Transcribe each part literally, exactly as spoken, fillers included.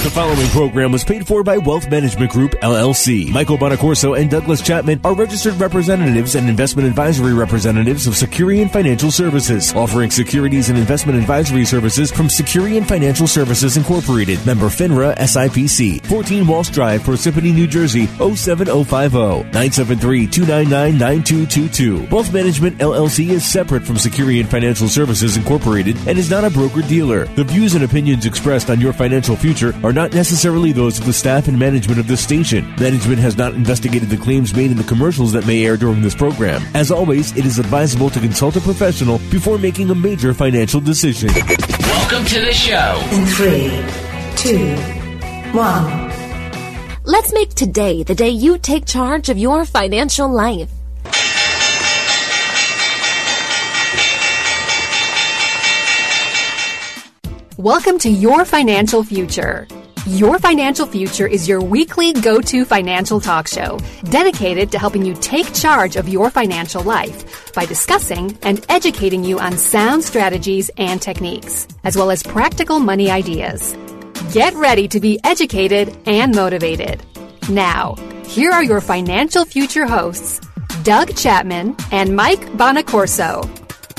The following program was paid for by Wealth Management Group, L L C. Michael Bonacorso and Douglas Chapman are registered representatives and investment advisory representatives of Securian Financial Services, offering securities and investment advisory services from Securian Financial Services Incorporated, member FINRA S I P C, fourteen Walsh Drive, Parsippany, New Jersey, oh seven oh five oh, nine seven three, two nine nine, nine two two two. Wealth Management, L L C is separate from Securian Financial Services Incorporated and is not a broker-dealer. The views and opinions expressed on your financial future are not necessarily those of the staff and management of this station. Management has not investigated the claims made in the commercials that may air during this program. As always, it is advisable to consult a professional before making a major financial decision. Welcome to the show. In three, two, one. Let's make today the day you take charge of your financial life. Welcome to Your Financial Future. Your Financial Future is your weekly go-to financial talk show dedicated to helping you take charge of your financial life by discussing and educating you on sound strategies and techniques, as well as practical money ideas. Get ready to be educated and motivated. Now, here are your Financial Future hosts, Doug Chapman and Mike Bonacorso.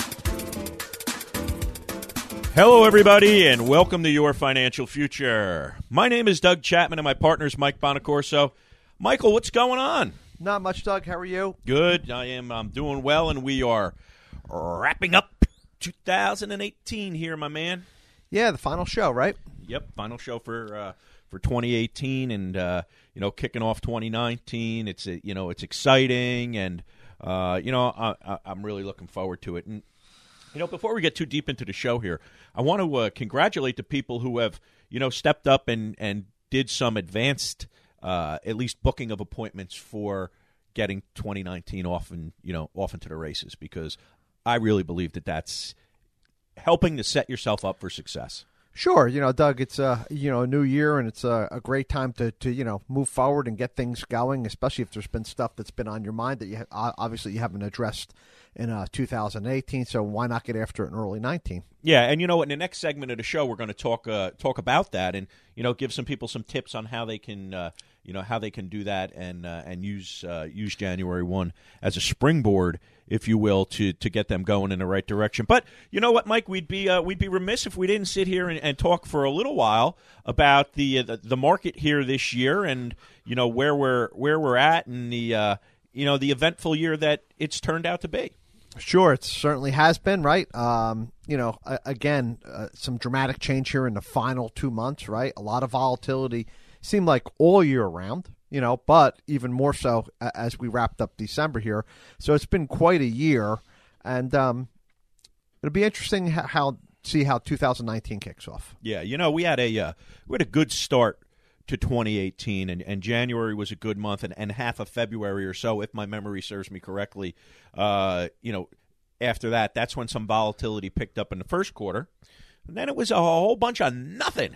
Hello, everybody, and welcome to Your Financial Future. My name is Doug Chapman, and my partner is Mike Bonacorso. Michael, what's going on? Not much, Doug. How are you? Good. I am I'm doing well, and we are wrapping up two thousand eighteen here, my man. Yeah, the final show, right? Yep, final show for uh, for twenty eighteen, and uh, you know, kicking off twenty nineteen. It's you know, it's exciting, and uh, you know, I, I, I'm really looking forward to it. And you know, before we get too deep into the show here, I want to uh, congratulate the people who have, you know, stepped up and, and did some advanced, uh, at least booking of appointments for getting twenty nineteen off and, you know, off into the races, because I really believe that that's helping to set yourself up for success. Sure. You know, Doug, it's a, you know, a new year, and it's a, a great time to, to, you know, move forward and get things going, especially if there's been stuff that's been on your mind that you ha- obviously you haven't addressed in uh, two thousand eighteen, so why not get after it in early nineteen? Yeah, and you know what, in the next segment of the show, we're going to talk uh, talk about that, and you know, give some people some tips on how they can, uh, you know, how they can do that and uh, and use uh, use January first as a springboard, if you will, to to get them going in the right direction. But you know what, Mike, we'd be uh, we'd be remiss if we didn't sit here and, and talk for a little while about the, uh, the the market here this year, and you know where we're where we're at, and the uh, you know the eventful year that it's turned out to be. Sure, it certainly has been, right? Um, you know, again, uh, some dramatic change here in the final two months, right? A lot of volatility seemed like all year round, you know, but even more so as we wrapped up December here. So it's been quite a year, and um, it'll be interesting how, how see how two thousand nineteen kicks off. Yeah, you know, we had a uh, we had a good start to twenty eighteen, and, and January was a good month, and, and half of February or so, if my memory serves me correctly. Uh, you know, after that, that's when some volatility picked up in the first quarter, and then it was a whole bunch of nothing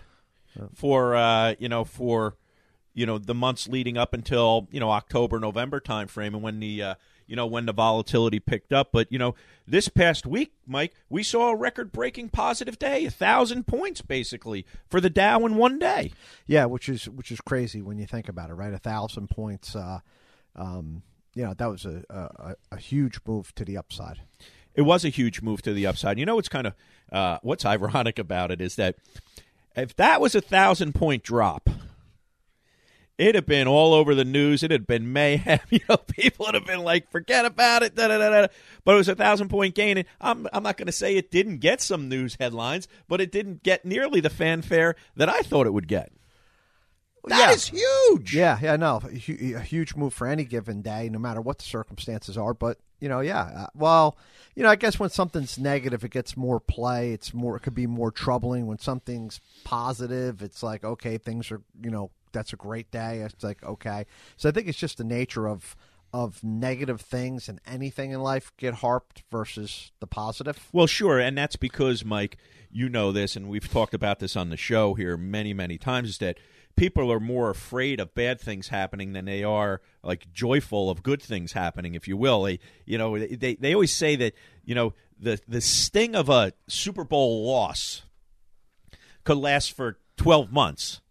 for uh, you know for you know the months leading up until you know October, November timeframe, and when the uh, you know when the volatility picked up. But you know, this past week, Mike, we saw a record-breaking positive day, a thousand points basically for the Dow in one day. Yeah, which is which is crazy when you think about it, right? A thousand points. Uh, um, you know, that was a, a a huge move to the upside. It was a huge move to the upside. You know, what's kind of uh, what's ironic about it is that if that was a thousand point drop, it'd have been all over the news. It had been mayhem. You know, people would have been like, "Forget about it." Da, da, da, da. But it was a thousand point gain, and I'm I'm not going to say it didn't get some news headlines, but it didn't get nearly the fanfare that I thought it would get. That yeah. is huge. Yeah, yeah, no, a, hu- a huge move for any given day, no matter what the circumstances are. But you know, yeah, uh, well, you know, I guess when something's negative, it gets more play. It's more, it could be more troubling. When something's positive, it's like, okay, things are, you know, that's a great day. It's like, okay. So I think it's just the nature of of negative things and anything in life get harped versus the positive. Well, sure, and that's because, Mike, you know this, and we've talked about this on the show here many, many times, is that people are more afraid of bad things happening than they are like joyful of good things happening, if you will. They, you know, they they always say that, you know, the the sting of a Super Bowl loss could last for twelve months,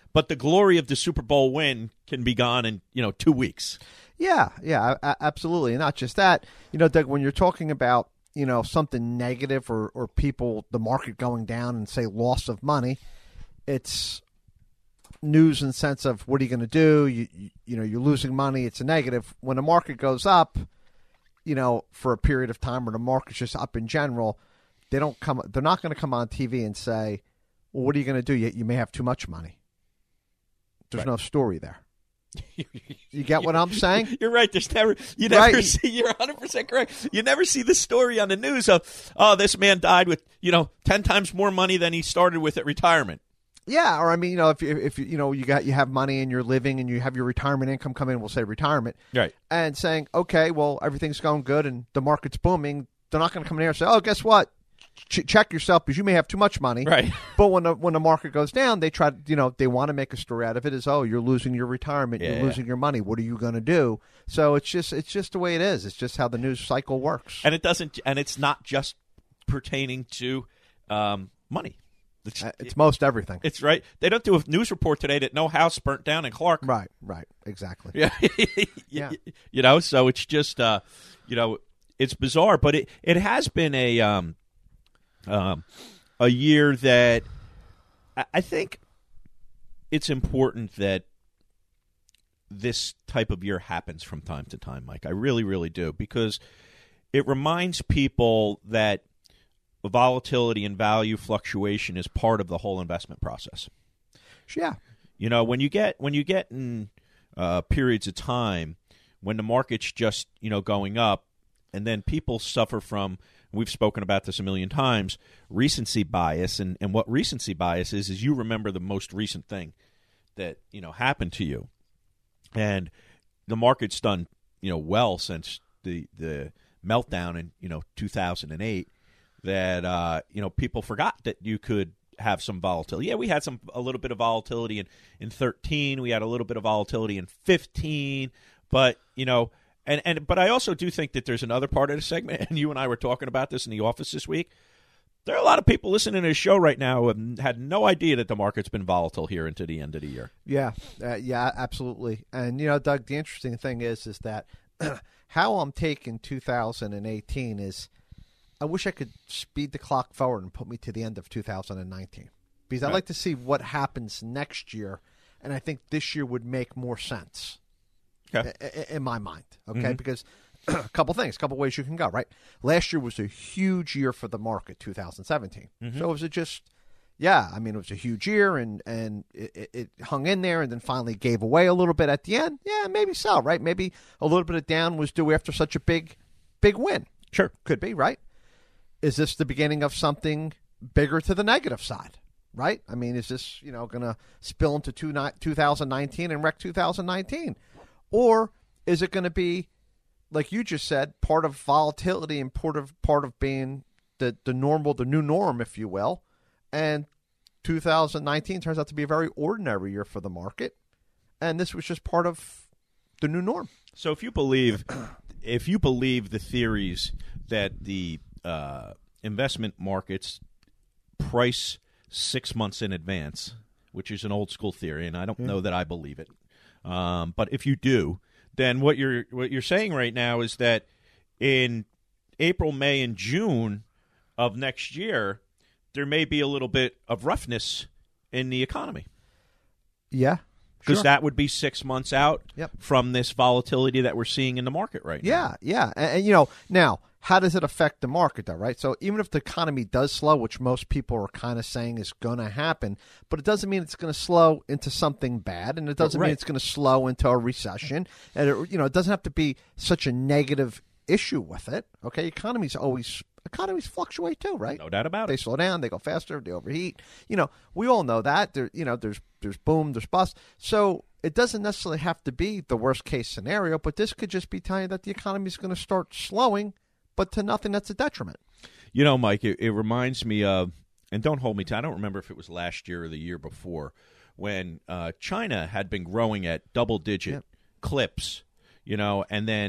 but the glory of the Super Bowl win can be gone in, you know, two weeks. Yeah, yeah, a- absolutely. And not just that, you know, Doug, when you're talking about, you know, something negative or, or people, the market going down and say loss of money, it's news in the sense of what are you going to do? You, you you know, you're losing money. It's a negative. When the market goes up, you know, for a period of time, or the market's just up in general, they don't come. They're not going to come on T V and say, "Well, what are you going to do? You, you may have too much money." There's right. no story there. You get what I'm saying? You're right. There's never you never right. see. You're one hundred percent correct. You never see the story on the news of, oh, this man died with, you know, ten times more money than he started with at retirement. Yeah, or I mean, you know, if you, if you, you know you got you have money and you're living and you have your retirement income come in, we'll say retirement, right? And saying, okay, well, everything's going good and the market's booming. They're not going to come in here and say, oh, guess what? Ch- check yourself because you may have too much money, right? But when the when the market goes down, they try, you know, they want to make a story out of it as, oh, you're losing your retirement, yeah. you're losing your money. What are you going to do? So it's just it's just the way it is. It's just how the news cycle works. And it doesn't, and it's not just pertaining to um, money. It's, it's most everything. It's right. They don't do a news report today that no house burnt down in Clark. Right, right, exactly. Yeah, yeah. You know, so it's just, uh, you know, it's bizarre, but it, it has been a um, um, a year that I, I think it's important that this type of year happens from time to time, Mike. I really, really do, because it reminds people that volatility and value fluctuation is part of the whole investment process. Yeah. You know, when you get when you get in uh, periods of time when the market's just, you know, going up, and then people suffer from, we've spoken about this a million times, recency bias. And, and what recency bias is, is you remember the most recent thing that, you know, happened to you. And the market's done, you know, well since the the meltdown in, you know, two thousand eight. That uh, you know, people forgot that you could have some volatility. Yeah, we had some a little bit of volatility in, in thirteen. We had a little bit of volatility in fifteen. But you know, and, and but I also do think that there's another part of the segment, and you and I were talking about this in the office this week. There are a lot of people listening to this show right now who have had no idea that the market's been volatile here into the end of the year. Yeah, uh, yeah, absolutely. And you know, Doug, the interesting thing is, is that how I'm taking two thousand eighteen is, I wish I could speed the clock forward and put me to the end of two thousand nineteen, because I'd right. like to see what happens next year, and I think this year would make more sense okay. in, in my mind. Okay, mm-hmm. because a couple things, a couple ways you can go. Right, last year was a huge year for the market, two thousand seventeen. Mm-hmm. So was it just, yeah, I mean, it was a huge year, and and it, it hung in there, and then finally gave away a little bit at the end. Yeah, maybe so. Right, maybe a little bit of down was due after such a big, big win. Sure, could be right. Is this the beginning of something bigger to the negative side, right? I mean, is this, you know, going to spill into two, two thousand nineteen and wreck two thousand nineteen? Or is it going to be, like you just said, part of volatility and part of part of being the, the normal, the new norm, if you will, and two thousand nineteen turns out to be a very ordinary year for the market, and this was just part of the new norm. So if you believe, if you believe the theories that the Uh, investment markets price six months in advance, which is an old school theory, and I don't yeah. know that I believe it. Um, but if you do, then what you're what you're saying right now is that in April, May, and June of next year, there may be a little bit of roughness in the economy. Yeah. Because sure. that would be six months out yep. from this volatility that we're seeing in the market right yeah, now. Yeah, yeah. And, and, you know, now, how does it affect the market, though, right? So even if the economy does slow, which most people are kind of saying is going to happen, but it doesn't mean it's going to slow into something bad, and it doesn't right. mean it's going to slow into a recession. And, it, you know, it doesn't have to be such a negative issue with it, okay? Economies always economies fluctuate too, right? No doubt about they it. They slow down, they go faster, they overheat. You know, we all know that. There, you know, there's there's boom, there's bust. So it doesn't necessarily have to be the worst case scenario, but this could just be telling you that the economy is going to start slowing, but to nothing that's a detriment. You know, Mike, it, it reminds me of, and don't hold me to, I don't remember if it was last year or the year before, when uh, China had been growing at double-digit yep. clips, you know, and then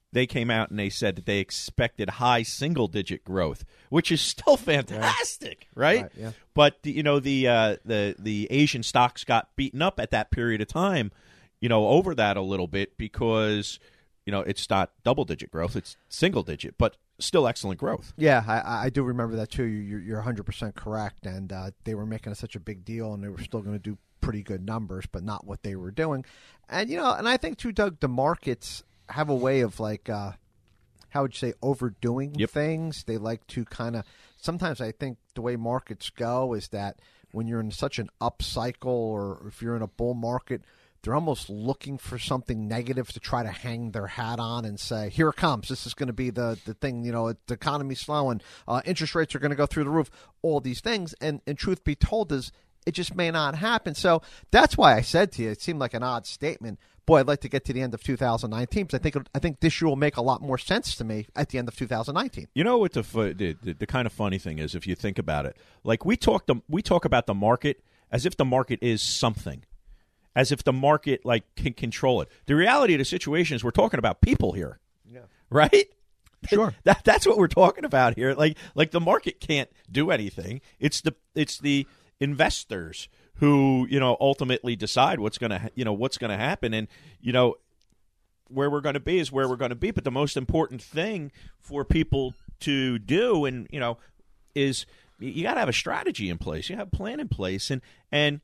they came out and they said that they expected high single-digit growth, which is still fantastic, yeah. right? right yeah. But you know, the uh, the the Asian stocks got beaten up at that period of time, you know, over that a little bit because you know it's not double-digit growth; it's single-digit, but still excellent growth. Yeah, I, I do remember that too. You're, you're one hundred percent correct, and uh, they were making such a big deal, and they were still going to do pretty good numbers, but not what they were doing. And you know, and I think too, Doug, the markets have a way of like, uh, how would you say, overdoing yep. things. They like to kind of, sometimes I think the way markets go is that when you're in such an up cycle or if you're in a bull market, they're almost looking for something negative to try to hang their hat on and say, here it comes. This is going to be the, the thing, you know, the economy's slowing, uh, interest rates are going to go through the roof, all these things. And, and truth be told is it just may not happen. So that's why I said to you, it seemed like an odd statement. Boy, I'd like to get to the end of two thousand nineteen because I think I think this year will make a lot more sense to me at the end of two thousand nineteen. You know what the, the the the kind of funny thing is, if you think about it, like we talk the, we talk about the market as if the market is something, as if the market like can control it. The reality of the situation is we're talking about people here, yeah, right? Sure, that that's what we're talking about here. Like like the market can't do anything. It's the it's the investors who, you know, ultimately decide what's going to, you know, what's going to happen. And, you know, where we're going to be is where we're going to be. But the most important thing for people to do and, you know, is you got to have a strategy in place. You have a plan in place. And, and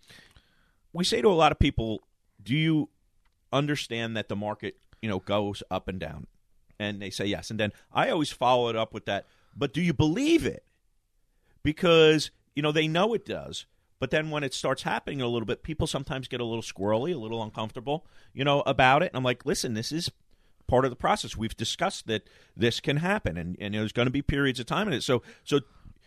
we say to a lot of people, do you understand that the market, you know, goes up and down? And they say yes. And then I always follow it up with that, but do you believe it? Because, you know, they know it does. But then when it starts happening a little bit, people sometimes get a little squirrely, a little uncomfortable, you know, about it. And I'm like, listen, this is part of the process. We've discussed that this can happen, and, and there's going to be periods of time in it. So, so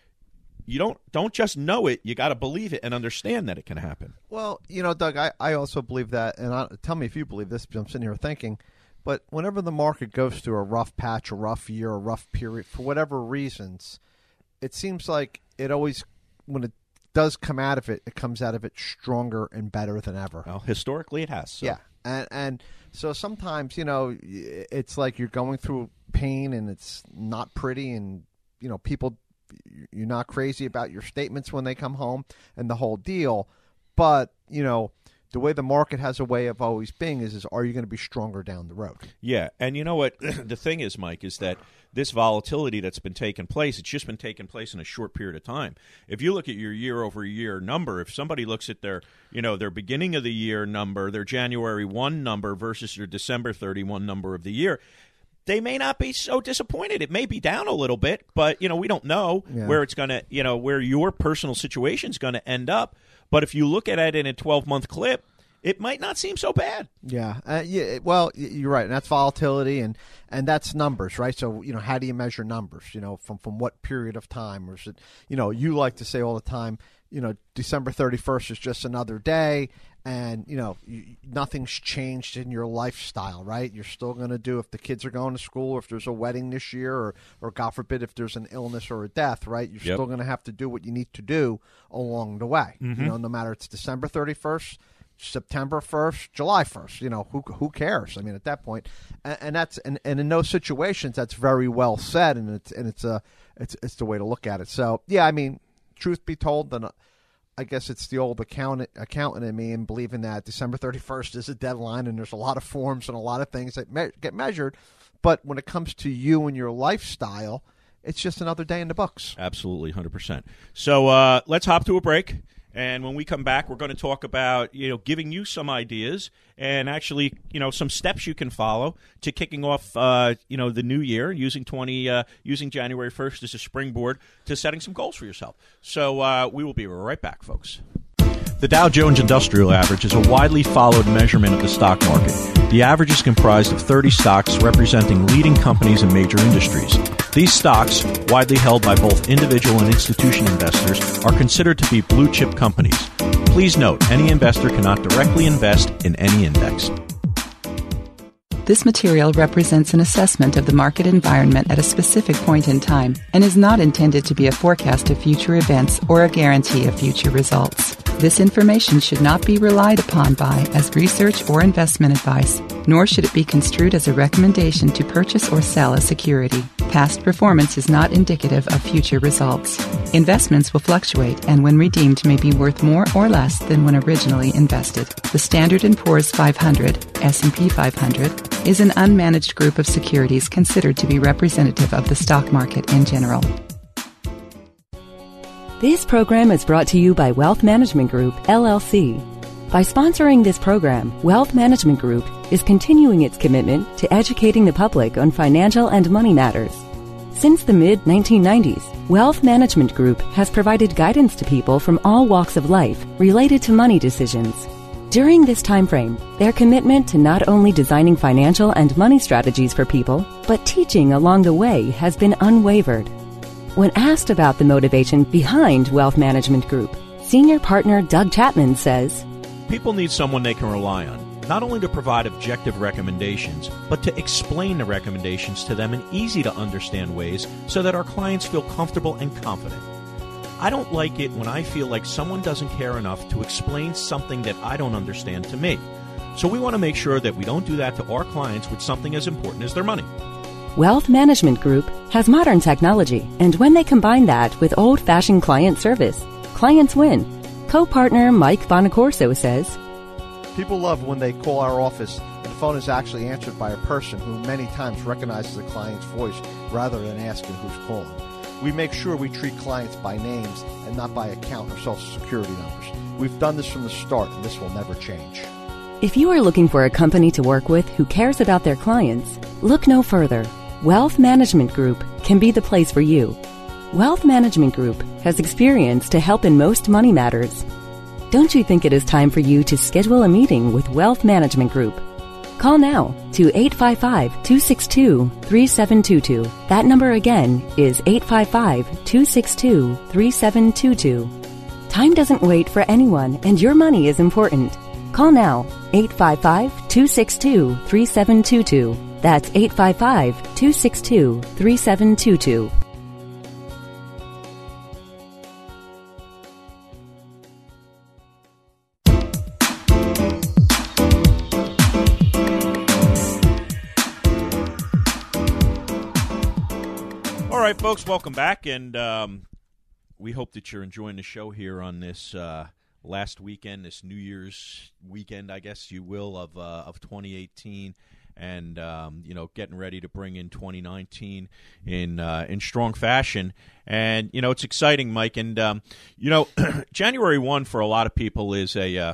you don't don't just know it; you got to believe it and understand that it can happen. Well, you know, Doug, I, I also believe that, and I, tell me if you believe this. Because I'm sitting here thinking, but whenever the market goes through a rough patch, a rough year, a rough period, for whatever reasons, it seems like it always when it does come out of it, it comes out of it stronger and better than ever. Well, historically it has. So. Yeah, and and so sometimes, you know, it's like you're going through pain and it's not pretty, and, you know, people, you're not crazy about your statements when they come home and the whole deal, but, you know, the way the market has a way of always being is, is are you going to be stronger down the road? Yeah, and you know what? The thing is, Mike, is that this volatility that's been taking place, it's just been taking place in a short period of time. If you look at your year-over-year number, if somebody looks at their, you know, their beginning of the year number, their January first number versus their December thirty-first number of the year, they may not be so disappointed. It may be down a little bit, but, you know, we don't know yeah. where it's going to, you know, where your personal situation is going to end up. But if you look at it in a twelve-month clip, it might not seem so bad. Yeah, uh, yeah. Well, you're right, and that's volatility, and, and that's numbers, right? So, you know, how do you measure numbers? You know, from, from what period of time? Or is it, you know, you like to say all the time, you know, December thirty-first is just another day, and, you know, you, nothing's changed in your lifestyle, right? You're still going to do, if the kids are going to school, or if there's a wedding this year, or, or God forbid, if there's an illness or a death, right? You're yep. still going to have to do what you need to do along the way. Mm-hmm. You know, no matter it's December thirty-first, September first, July first, you know, who who cares? I mean, at that point, and, and that's and, and in those situations, that's very well said, and it's and it's a it's it's the way to look at it. So yeah, I mean, truth be told, then I guess it's the old accountant accountant in me, and believing that December thirty-first is a deadline, and there's a lot of forms and a lot of things that me- get measured. But when it comes to you and your lifestyle, it's just another day in the books. Absolutely, one hundred percent. So uh, let's hop to a break. And when we come back, we're going to talk about, you know, giving you some ideas and actually, you know, some steps you can follow to kicking off, uh, you know, the new year, using twenty, uh, using January first as a springboard to setting some goals for yourself. So uh, we will be right back, folks. The Dow Jones Industrial Average is a widely followed measurement of the stock market. The average is comprised of thirty stocks representing leading companies in major industries. These stocks, widely held by both individual and institution investors, are considered to be blue-chip companies. Please note, any investor cannot directly invest in any index. This material represents an assessment of the market environment at a specific point in time and is not intended to be a forecast of future events or a guarantee of future results. This information should not be relied upon by as research or investment advice, nor should it be construed as a recommendation to purchase or sell a security. Past performance is not indicative of future results. Investments will fluctuate and when redeemed may be worth more or less than when originally invested. The Standard and Poor's five hundred, S and P five hundred, is an unmanaged group of securities considered to be representative of the stock market in general. This program is brought to you by Wealth Management Group, L L C. By sponsoring this program, Wealth Management Group is continuing its commitment to educating the public on financial and money matters. Since the mid nineteen nineties, Wealth Management Group has provided guidance to people from all walks of life related to money decisions. During this time frame, their commitment to not only designing financial and money strategies for people, but teaching along the way has been unwavered. When asked about the motivation behind Wealth Management Group, senior partner Doug Chapman says, People need someone they can rely on, not only to provide objective recommendations, but to explain the recommendations to them in easy-to-understand ways so that our clients feel comfortable and confident. I don't like it when I feel like someone doesn't care enough to explain something that I don't understand to me. So we want to make sure that we don't do that to our clients with something as important as their money. Wealth Management Group has modern technology, and when they combine that with old-fashioned client service, clients win. Co-partner Mike Bonacorso says, People love when they call our office and the phone is actually answered by a person who many times recognizes the client's voice rather than asking who's calling. We make sure we treat clients by names and not by account or social security numbers. We've done this from the start, and this will never change. If you are looking for a company to work with who cares about their clients, look no further. Wealth Management Group can be the place for you. Wealth Management Group has experience to help in most money matters. Don't you think it is time for you to schedule a meeting with Wealth Management Group? Call now to eight five five, two six two, three seven two two. That number again is eight five five, two six two, three seven two two. Time doesn't wait for anyone, and your money is important. Call now, eight five five, two six two, three seven two two. That's eight five five, two six two, three seven two two. All right, folks, welcome back, and um, we hope that you're enjoying the show here on this uh, last weekend, this New Year's weekend, I guess you will, of uh, of twenty eighteen. And um, you know, getting ready to bring in twenty nineteen in uh, in strong fashion, and you know, it's exciting, Mike. And um, you know, January first for a lot of people is a uh,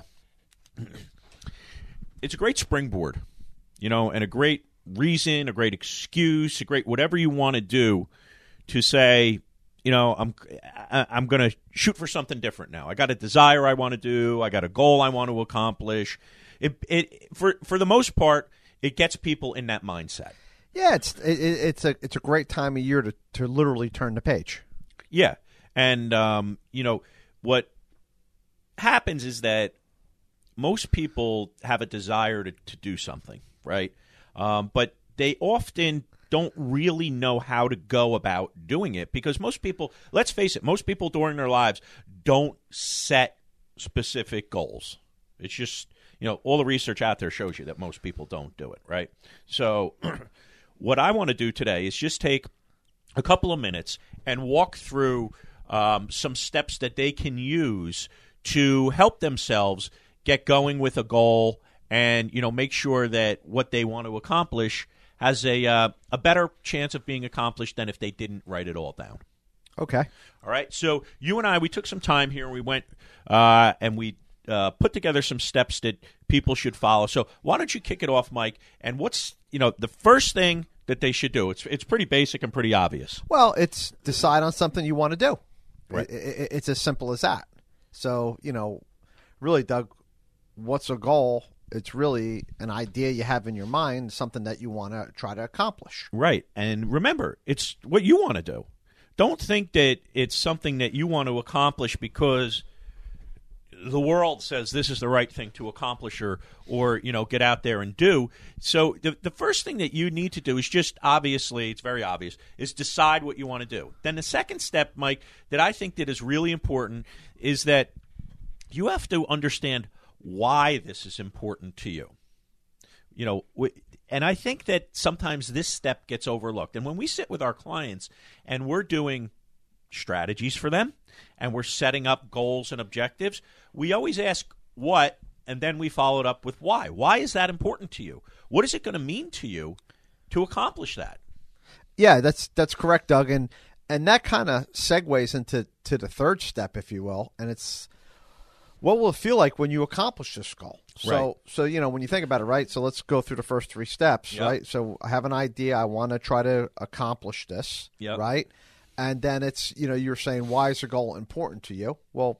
it's a great springboard, you know, and a great reason, a great excuse, a great whatever you want to do to say, you know, I'm I'm going to shoot for something different now. I got a desire I want to do. I got a goal I want to accomplish. It it for for the most part, it gets people in that mindset. Yeah, it's it, it's a it's a great time of year to, to literally turn the page. Yeah, and um, you know what happens is that most people have a desire to, to do something, right? Um, but they often don't really know how to go about doing it because most people, let's face it, most people during their lives don't set specific goals. It's just, you know, all the research out there shows you that most people don't do it, right? So what I want to do today is just take a couple of minutes and walk through um, some steps that they can use to help themselves get going with a goal and, you know, make sure that what they want to accomplish has a uh, a better chance of being accomplished than if they didn't write it all down. Okay. All right. So you and I, we took some time here and we went uh, and we uh, put together some steps that people should follow. So why don't you kick it off, Mike? And what's, you know, the first thing that they should do? It's it's pretty basic and pretty obvious. Well, it's decide on something you want to do. Right. It, it, it's as simple as that. So, you know, really, Doug, what's a goal? It's really an idea you have in your mind, something that you want to try to accomplish. Right. And remember, it's what you want to do. Don't think that it's something that you want to accomplish because the world says this is the right thing to accomplish or, or you know, get out there and do. So the, the first thing that you need to do is just, obviously, it's very obvious, is decide what you want to do. Then the second step, Mike, that I think that is really important is that you have to understand why this is important to you. You know, and I think that sometimes this step gets overlooked. And when we sit with our clients and we're doing strategies for them and we're setting up goals and objectives, we always ask what, and then we follow it up with why. Why is that important to you? What is it going to mean to you to accomplish that? Yeah, that's that's correct, Doug. And, and that kind of segues into to the third step, if you will, and it's what will it feel like when you accomplish this goal? So, Right. so you know, when you think about it, right? So let's go through the first three steps, Yep. right? So I have an idea. I want to try to accomplish this, Yep. right? And then it's, you know, you're saying, why is the goal important to you? Well,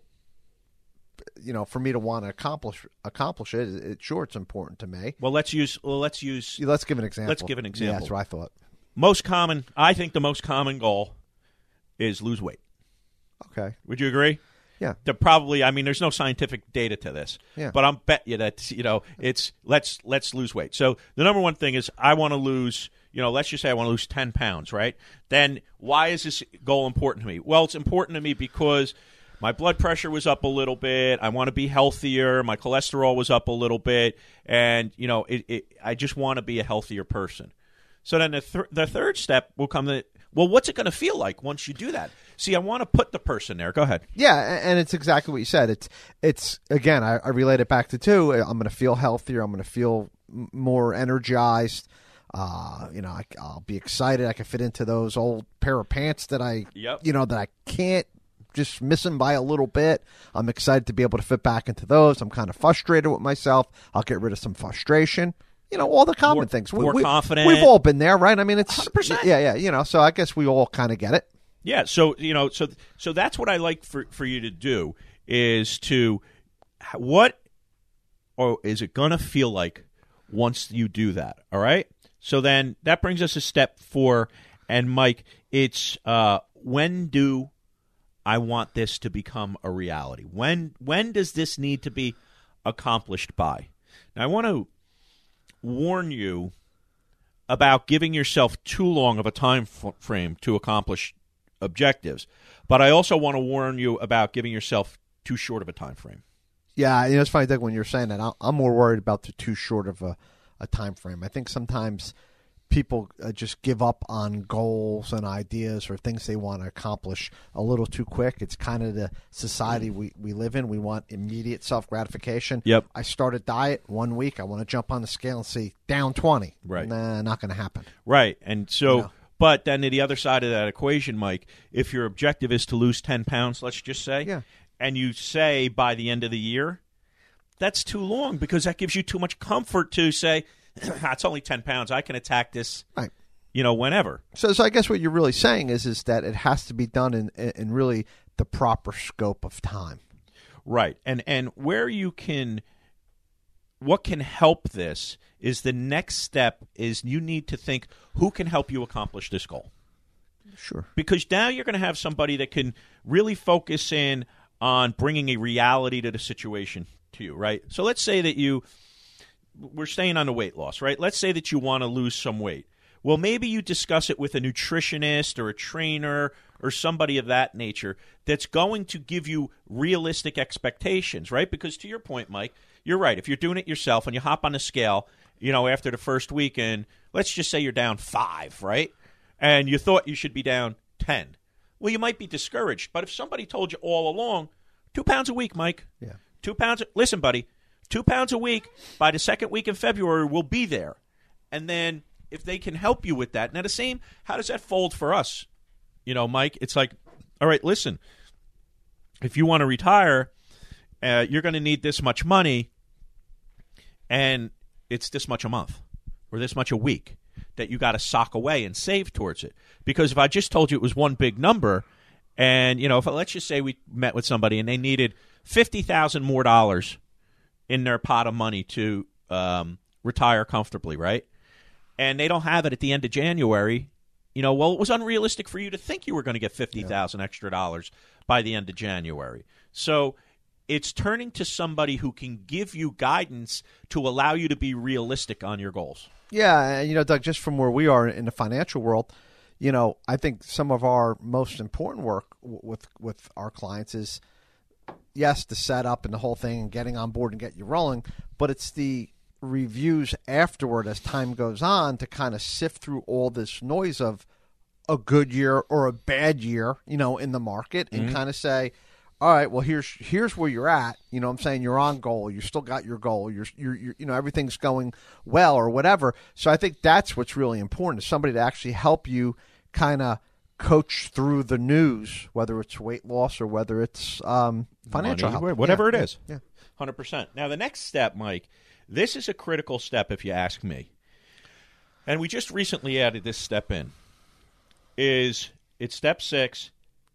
you know, for me to want to accomplish accomplish it, it sure, it's important to me. Well, let's use. Well, let's use. Let's give an example. Let's give an example. Yeah, that's what I thought. Most common, I think, the most common goal is lose weight. Okay. Would you agree? Yeah. They're probably. I mean, there's no scientific data to this. Yeah. But I'm bet you that you know it's let's let's lose weight. So the number one thing is I want to lose. You know, let's just say I want to lose ten pounds, right? Then why is this goal important to me? Well, it's important to me because my blood pressure was up a little bit. I want to be healthier. My cholesterol was up a little bit, and you know, it, it, I just want to be a healthier person. So then the th- the third step will come to, well, what's it going to feel like once you do that? See, I want to put the person there. Go ahead. Yeah, a- and it's exactly what you said. It's it's again, I, I relate it back to two. I'm going to feel healthier. I'm going to feel m- more energized. Uh, you know, I, I'll be excited. I can fit into those old pair of pants that I, Yep. you know, that I can't, just missing by a little bit. I'm excited to be able to fit back into those. I'm kind of frustrated with myself. I'll get rid of some frustration. You know, all the common More- things. more confident. We've all been there, right? I mean, it's one hundred percent. yeah, yeah. You know, so I guess we all kind of get it. Yeah, so you know, so so that's what I like for for you to do is to what or is it going to feel like once you do that? All right. So then that brings us to step four, and Mike, it's uh, when do I want this to become a reality? When when does this need to be accomplished by? Now, I want to warn you about giving yourself too long of a time f- frame to accomplish objectives, but I also want to warn you about giving yourself too short of a time frame. Yeah, you know, it's funny, Doug, when you're saying that. I- I'm more worried about the too short of a, a time frame. I think sometimes people uh, just give up on goals and ideas or things they want to accomplish a little too quick. It's kind of the society we, we live in. We want immediate self-gratification. Yep. I start a diet one week. I want to jump on the scale and see down twenty. Right. Nah, not going to happen. Right, and so, Yeah. but then to the other side of that equation, Mike, if your objective is to lose ten pounds, let's just say, Yeah. and you say by the end of the year, that's too long because that gives you too much comfort to say, it's only ten pounds. I can attack this, Right. you know, whenever. So, so I guess what you're really saying is is that it has to be done in, in really the proper scope of time. Right. And and where you can what can help this is the next step is you need to think who can help you accomplish this goal. Sure. Because now you're going to have somebody that can really focus in on bringing a reality to the situation to you, right? So let's say that you we're staying on the weight loss, right? Let's say that you want to lose some weight. Well, maybe you discuss it with a nutritionist or a trainer or somebody of that nature that's going to give you realistic expectations, right? Because to your point, Mike, you're right. If you're doing it yourself and you hop on the scale, you know, after the first week and let's just say you're down five, right? And you thought you should be down ten. Well, you might be discouraged. But if somebody told you all along, two pounds a week, Mike. Yeah. Two pounds. Listen, buddy, two pounds a week by the second week in February will be there. And then if they can help you with that. Now, the same, how does that fold for us? You know, Mike, it's like, all right, listen, if you want to retire, uh, you're going to need this much money, and it's this much a month or this much a week that you got to sock away and save towards it. Because if I just told you it was one big number, and, you know, if let's just say we met with somebody and they needed fifty thousand dollars more dollars in their pot of money to um, retire comfortably, right? And they don't have it at the end of January, you know, well, it was unrealistic for you to think you were going to get fifty thousand dollars extra dollars by the end of January. So it's turning to somebody who can give you guidance to allow you to be realistic on your goals. Yeah, and you know, Doug, just from where we are in the financial world, you know, I think some of our most important work w- with with our clients is, yes, the setup and the whole thing and getting on board and get you rolling, but it's the reviews afterward as time goes on to kind of sift through all this noise of a good year or a bad year, you know, in the market and Mm-hmm. kind of say, all right, well, here's here's where you're at. You know what I'm saying? You're on goal. You still got your goal. You're, you're, you're you know, everything's going well or whatever. So I think that's what's really important is somebody to actually help you kind of coach through the news, whether it's weight loss or whether it's um, financial Money, health. whatever Yeah, it is. Yeah. one hundred percent. Now, the next step, Mike, this is a critical step if you ask me. And we just recently added this step in. Is it's step six,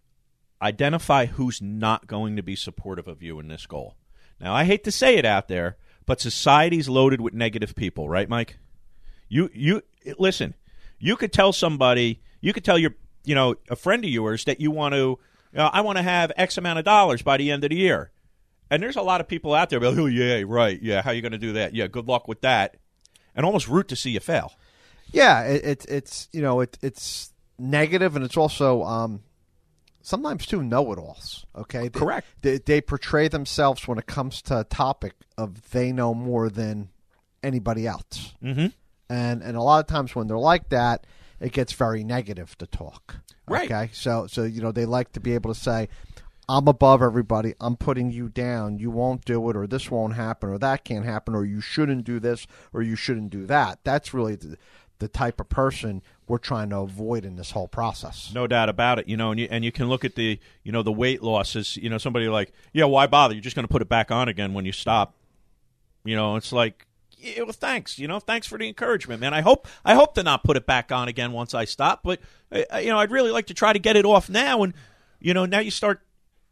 identify who's not going to be supportive of you in this goal. Now, I hate to say it out there, but society's loaded with negative people, right, Mike? You you listen, you could tell somebody, you could tell your, you know, a friend of yours that you want to, you know, I want to have X amount of dollars by the end of the year. And there's a lot of people out there, like, oh, yeah, right, yeah, how are you going to do that? Yeah, good luck with that. And almost root to see you fail. Yeah, it, it, it's, you know, it, it's negative and it's also um, sometimes, too, know-it-alls, okay? They, Correct. They, they portray themselves when it comes to a topic of they know more than anybody else. Mm-hmm. And and a lot of times when they're like that, it gets very negative to talk. Right. Okay. So so you know they like to be able to say, I'm above everybody. I'm putting you down. You won't do it, or this won't happen, or that can't happen, or you shouldn't do this, or you shouldn't do that. That's really the, the type of person we're trying to avoid in this whole process. No doubt about it. You know, and you and you can look at the you know the weight losses. You know, somebody like, yeah, why bother? You're just going to put it back on again when you stop. You know, it's like, yeah, well, thanks. You know, thanks for the encouragement, man. I hope I hope to not put it back on again once I stop. But uh, you know, I'd really like to try to get it off now. And you know, now you start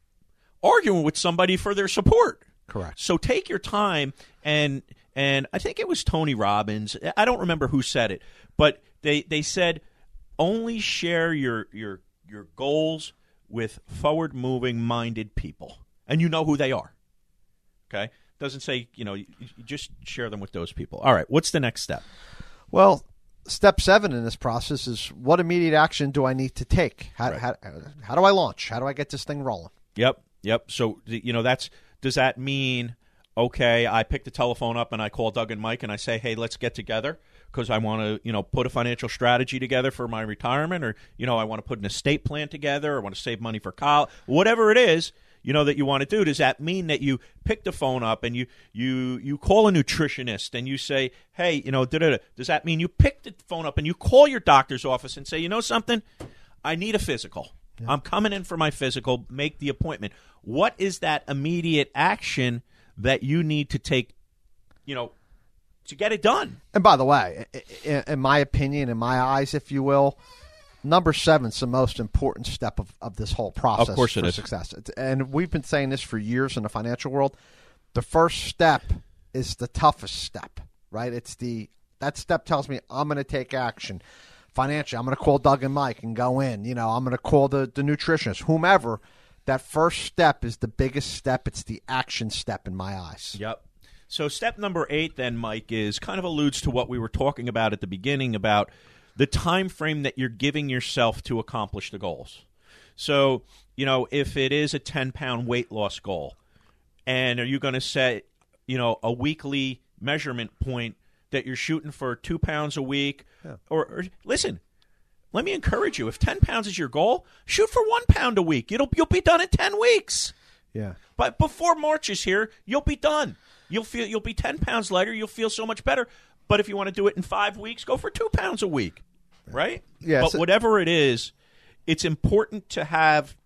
arguing with somebody for their support. Correct. So take your time, and and I think it was Tony Robbins. I don't remember who said it, but they they said only share your your your goals with forward moving minded people, and you know who they are. Okay. Doesn't say, you know, you, you just share them with those people. All right, what's the next step? Well, step seven in this process is what immediate action do I need to take? How, Right. how, how do I launch? How do I get this thing rolling? Yep, yep. So, you know, that's does that mean, okay, I pick the telephone up and I call Doug and Mike and I say, hey, let's get together because I want to, you know, put a financial strategy together for my retirement, or, you know, I want to put an estate plan together, or I want to save money for college, whatever it is, you know, that you want to do. Does that mean that you pick the phone up and you you you call a nutritionist and you say, hey, you know, da-da-da. Does that mean you pick the phone up and you call your doctor's office and say, you know something, I need a physical. Yeah. I'm coming in for my physical. Make the appointment. What is that immediate action that you need to take, you know, to get it done? And by the way, in, in my opinion, in my eyes, if you will, number seven is the most important step of, of this whole process of course it for is. success. And we've been saying this for years in the financial world. The first step is the toughest step, right? It's the that step tells me I'm going to take action. Financially, I'm going to call Doug and Mike and go in. You know, I'm going to call the, the nutritionist, whomever. That first step is the biggest step. It's the action step in my eyes. Yep. So step number eight then, Mike, is kind of alludes to what we were talking about at the beginning about the time frame that you're giving yourself to accomplish the goals. So, you know, if it is a ten-pound weight loss goal, and are you going to set, you know, a weekly measurement point that you're shooting for two pounds a week? Yeah. Or, or listen, let me encourage you. If ten pounds is your goal, shoot for one pound a week. It'll You'll be done in ten weeks. Yeah. But before March is here, you'll be done. You'll feel you'll be ten pounds lighter. You'll feel so much better. But if you want to do it in five weeks, go for two pounds a week. Right? Yeah, but so- whatever it is, it's important to have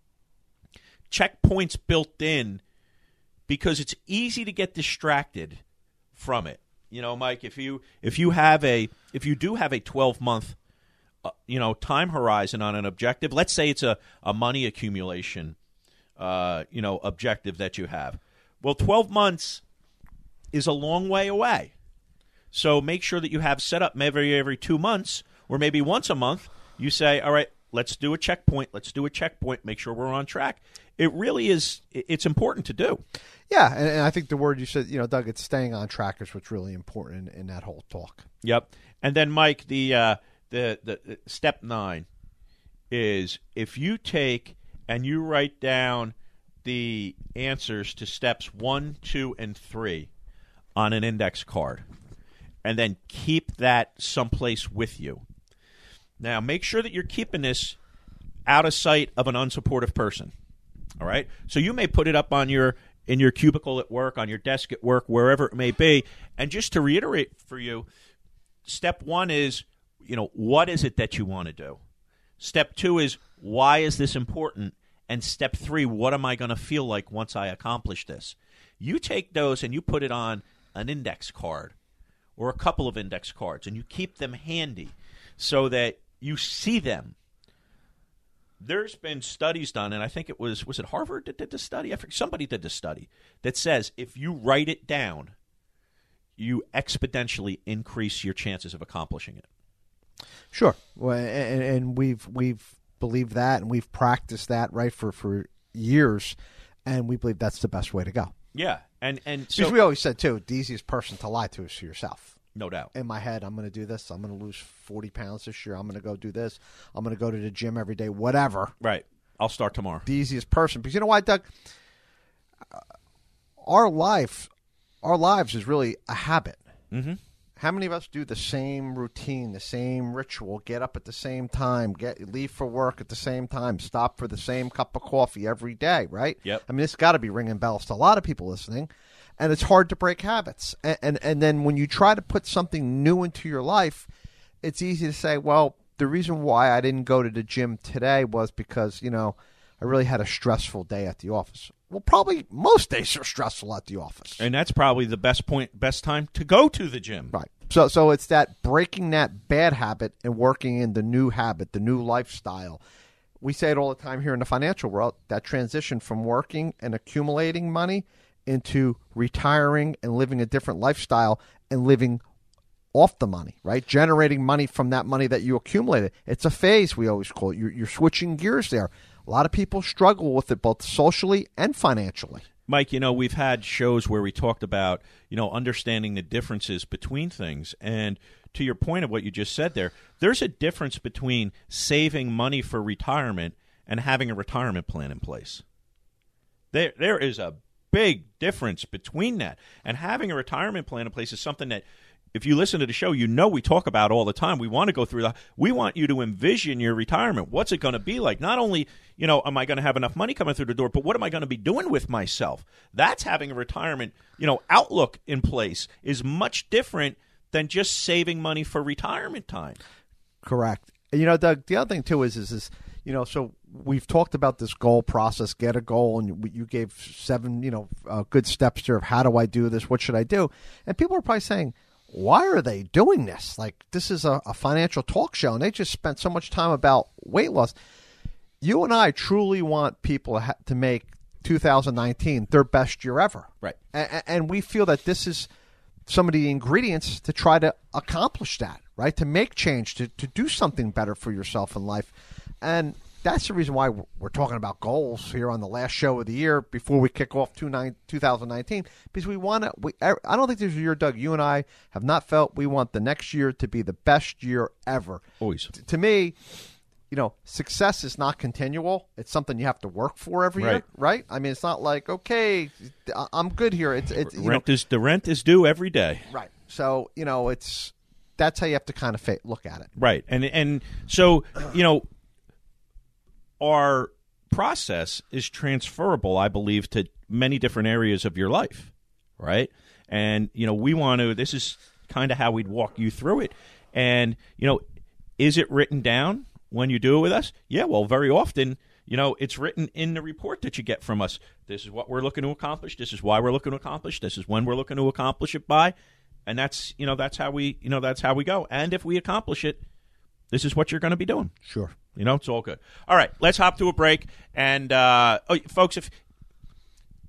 checkpoints built in because it's easy to get distracted from it. You know, Mike, if you if you have a if you do have a twelve month uh, you know time horizon on an objective, let's say it's a, a money accumulation uh, you know objective that you have. Well, twelve months is a long way away. So make sure that you have set up every every two months or maybe once a month, you say, all right, let's do a checkpoint. Let's do a checkpoint. Make sure we're on track. It really is. It's important to do. Yeah, and, and I think the word you said, you know, Doug, it's staying on track is what's really important in, in that whole talk. Yep. And then, Mike, the uh, the, the the step nine is if you take and you write down the answers to steps one, two, and three on an index card, and then keep that someplace with you. Now, make sure that you're keeping this out of sight of an unsupportive person. All right? So you may put it up on your in your cubicle at work, on your desk at work, wherever it may be. And just to reiterate for you, step one is, you know, what is it that you want to do? Step two is, why is this important? And step three, what am I going to feel like once I accomplish this? You take those and you put it on an index card or a couple of index cards, and you keep them handy so that you see them. There's been studies done, and I think it was, was it Harvard that did the study? I forget, somebody did the study that says if you write it down, you exponentially increase your chances of accomplishing it. Sure. Well, and, and we've we've believed that, and we've practiced that, right, for, for years, and we believe that's the best way to go. Yeah. And, and so, because we always said, too, the easiest person to lie to is to yourself. No doubt. In my head, I'm going to do this. I'm going to lose forty pounds this year. I'm going to go do this. I'm going to go to the gym every day, whatever. Right. I'll start tomorrow. The easiest person. Because you know why, Doug? Our life, our lives is really a habit. Mm-hmm. How many of us do the same routine, the same ritual, get up at the same time, get leave for work at the same time, stop for the same cup of coffee every day, right? Yep. I mean, it's got to be ringing bells to a lot of people listening. And it's hard to break habits. And, and and then when you try to put something new into your life, it's easy to say, well, the reason why I didn't go to the gym today was because, you know, I really had a stressful day at the office. Well, probably most days are stressful at the office. And that's probably the best point, best time to go to the gym. Right. So so it's that breaking that bad habit and working in the new habit, the new lifestyle. We say it all the time here in the financial world, that transition from working and accumulating money into retiring and living a different lifestyle and living off the money, right? Generating money from that money that you accumulated. It's a phase, we always call it. You're, you're switching gears there. A lot of people struggle with it both socially and financially. Mike, you know, we've had shows where we talked about, you know, understanding the differences between things. And to your point of what you just said there, there's a difference between saving money for retirement and having a retirement plan in place. There, There is a big difference between that. And having a retirement plan in place is something that, if you listen to the show, you know we talk about all the time. We want to go through that. We want you to envision your retirement. What's it going to be like? Not only, you know, am I going to have enough money coming through the door, but what am I going to be doing with myself? That's having a retirement, you know, outlook in place is much different than just saving money for retirement time. Correct. You know, Doug, the other thing, too, is, is, is you know, so we've talked about this goal process, get a goal, and you gave seven, you know, uh, good steps here of how do I do this? What should I do? And people are probably saying, why are they doing this? Like, this is a, a financial talk show, and they just spent so much time about weight loss. You and I truly want people to, ha- to make two thousand nineteen their best year ever. Right. A- and we feel that this is some of the ingredients to try to accomplish that, right? To make change, to, to do something better for yourself in life. And that's the reason why we're talking about goals here on the last show of the year before we kick off two thousand nineteen, because we want to. We, I don't think there's a year, Doug, you and I have not felt we want the next year to be the best year ever. Always. T- to me, you know, success is not continual. It's something you have to work for every right. year, right? I mean, it's not like, okay, I'm good here. It's, it's you rent know, is the rent is due every day. Right. So, you know, it's that's how you have to kind of look at it. Right. And and so, you know, our process is transferable, I believe, to many different areas of your life, right? And, you know, we want to, this is kind of how we'd walk you through it. And, you know, is it written down when you do it with us? Yeah, well, very often, you know, it's written in the report that you get from us. This is what we're looking to accomplish. This is why we're looking to accomplish. This is when we're looking to accomplish it by. And that's, you know, that's how we, you know, that's how we go. And if we accomplish it, this is what you're going to be doing. Sure. You know, it's all good. All right, let's hop to a break. And, uh, oh, folks, if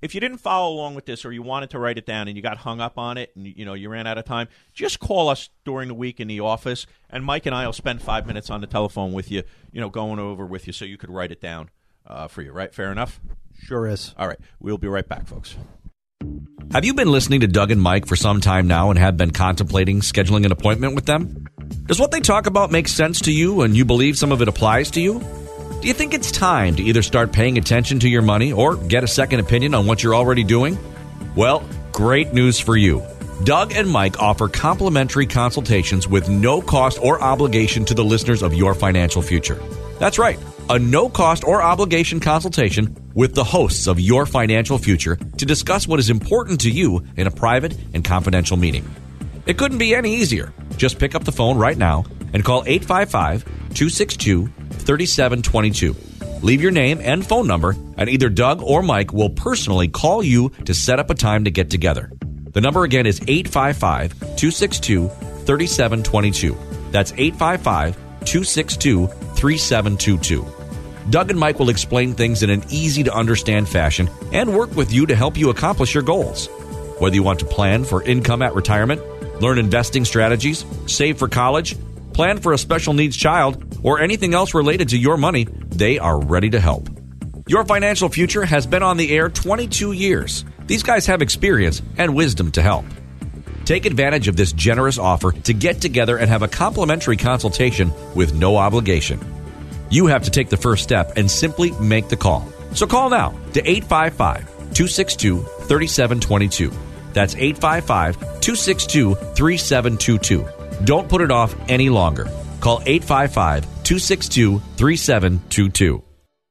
if you didn't follow along with this or you wanted to write it down and you got hung up on it and you know you ran out of time, just call us during the week in the office, and Mike and I will spend five minutes on the telephone with you, you know, going over with you so you could write it down uh, for you, right? Fair enough? Sure is. All right. We'll be right back, folks. Have you been listening to Doug and Mike for some time now and have been contemplating scheduling an appointment with them? Does what they talk about make sense to you and you believe some of it applies to you? Do you think it's time to either start paying attention to your money or get a second opinion on what you're already doing? Well, great news for you. Doug and Mike offer complimentary consultations with no cost or obligation to the listeners of Your Financial Future. That's right, a no cost or obligation consultation with the hosts of Your Financial Future to discuss what is important to you in a private and confidential meeting. It couldn't be any easier. Just pick up the phone right now and call eight five five, two six two, three seven two two. Leave your name and phone number, and either Doug or Mike will personally call you to set up a time to get together. The number again is eight five five, two six two, three seven two two. That's eight five five, two six two, three seven two two. Doug and Mike will explain things in an easy-to-understand fashion and work with you to help you accomplish your goals. Whether you want to plan for income at retirement, learn investing strategies, save for college, plan for a special needs child, or anything else related to your money, they are ready to help. Your Financial Future has been on the air twenty-two years. These guys have experience and wisdom to help. Take advantage of this generous offer to get together and have a complimentary consultation with no obligation. You have to take the first step and simply make the call. So call now to eight five five, two six two, three seven two two. That's eight five five, two six two, three seven two two. Don't put it off any longer. Call eight five five, two six two, three seven two two.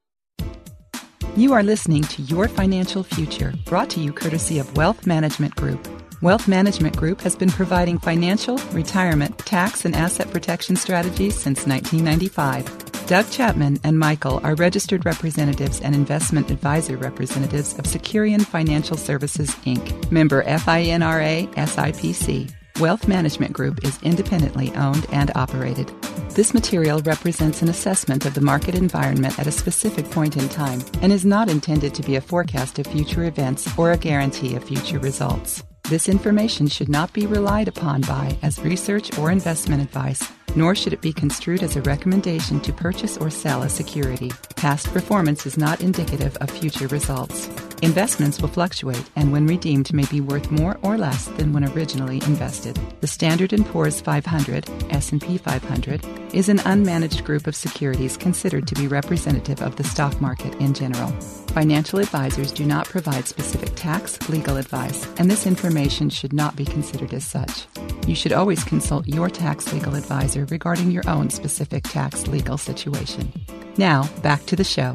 You are listening to Your Financial Future, brought to you courtesy of Wealth Management Group. Wealth Management Group has been providing financial, retirement, tax, and asset protection strategies since nineteen ninety-five. Doug Chapman and Michael are registered representatives and investment advisor representatives of Securian Financial Services, Incorporated, member FINRA S I P C. Wealth Management Group is independently owned and operated. This material represents an assessment of the market environment at a specific point in time and is not intended to be a forecast of future events or a guarantee of future results. This information should not be relied upon by as research or investment advice, nor should it be construed as a recommendation to purchase or sell a security. Past performance is not indicative of future results. Investments will fluctuate and when redeemed may be worth more or less than when originally invested. The Standard and Poor's five hundred, S and P five hundred, is an unmanaged group of securities considered to be representative of the stock market in general. Financial advisors do not provide specific tax, legal advice, and this information should not be considered as such. You should always consult your tax legal advisor regarding your own specific tax legal situation. Now, back to the show.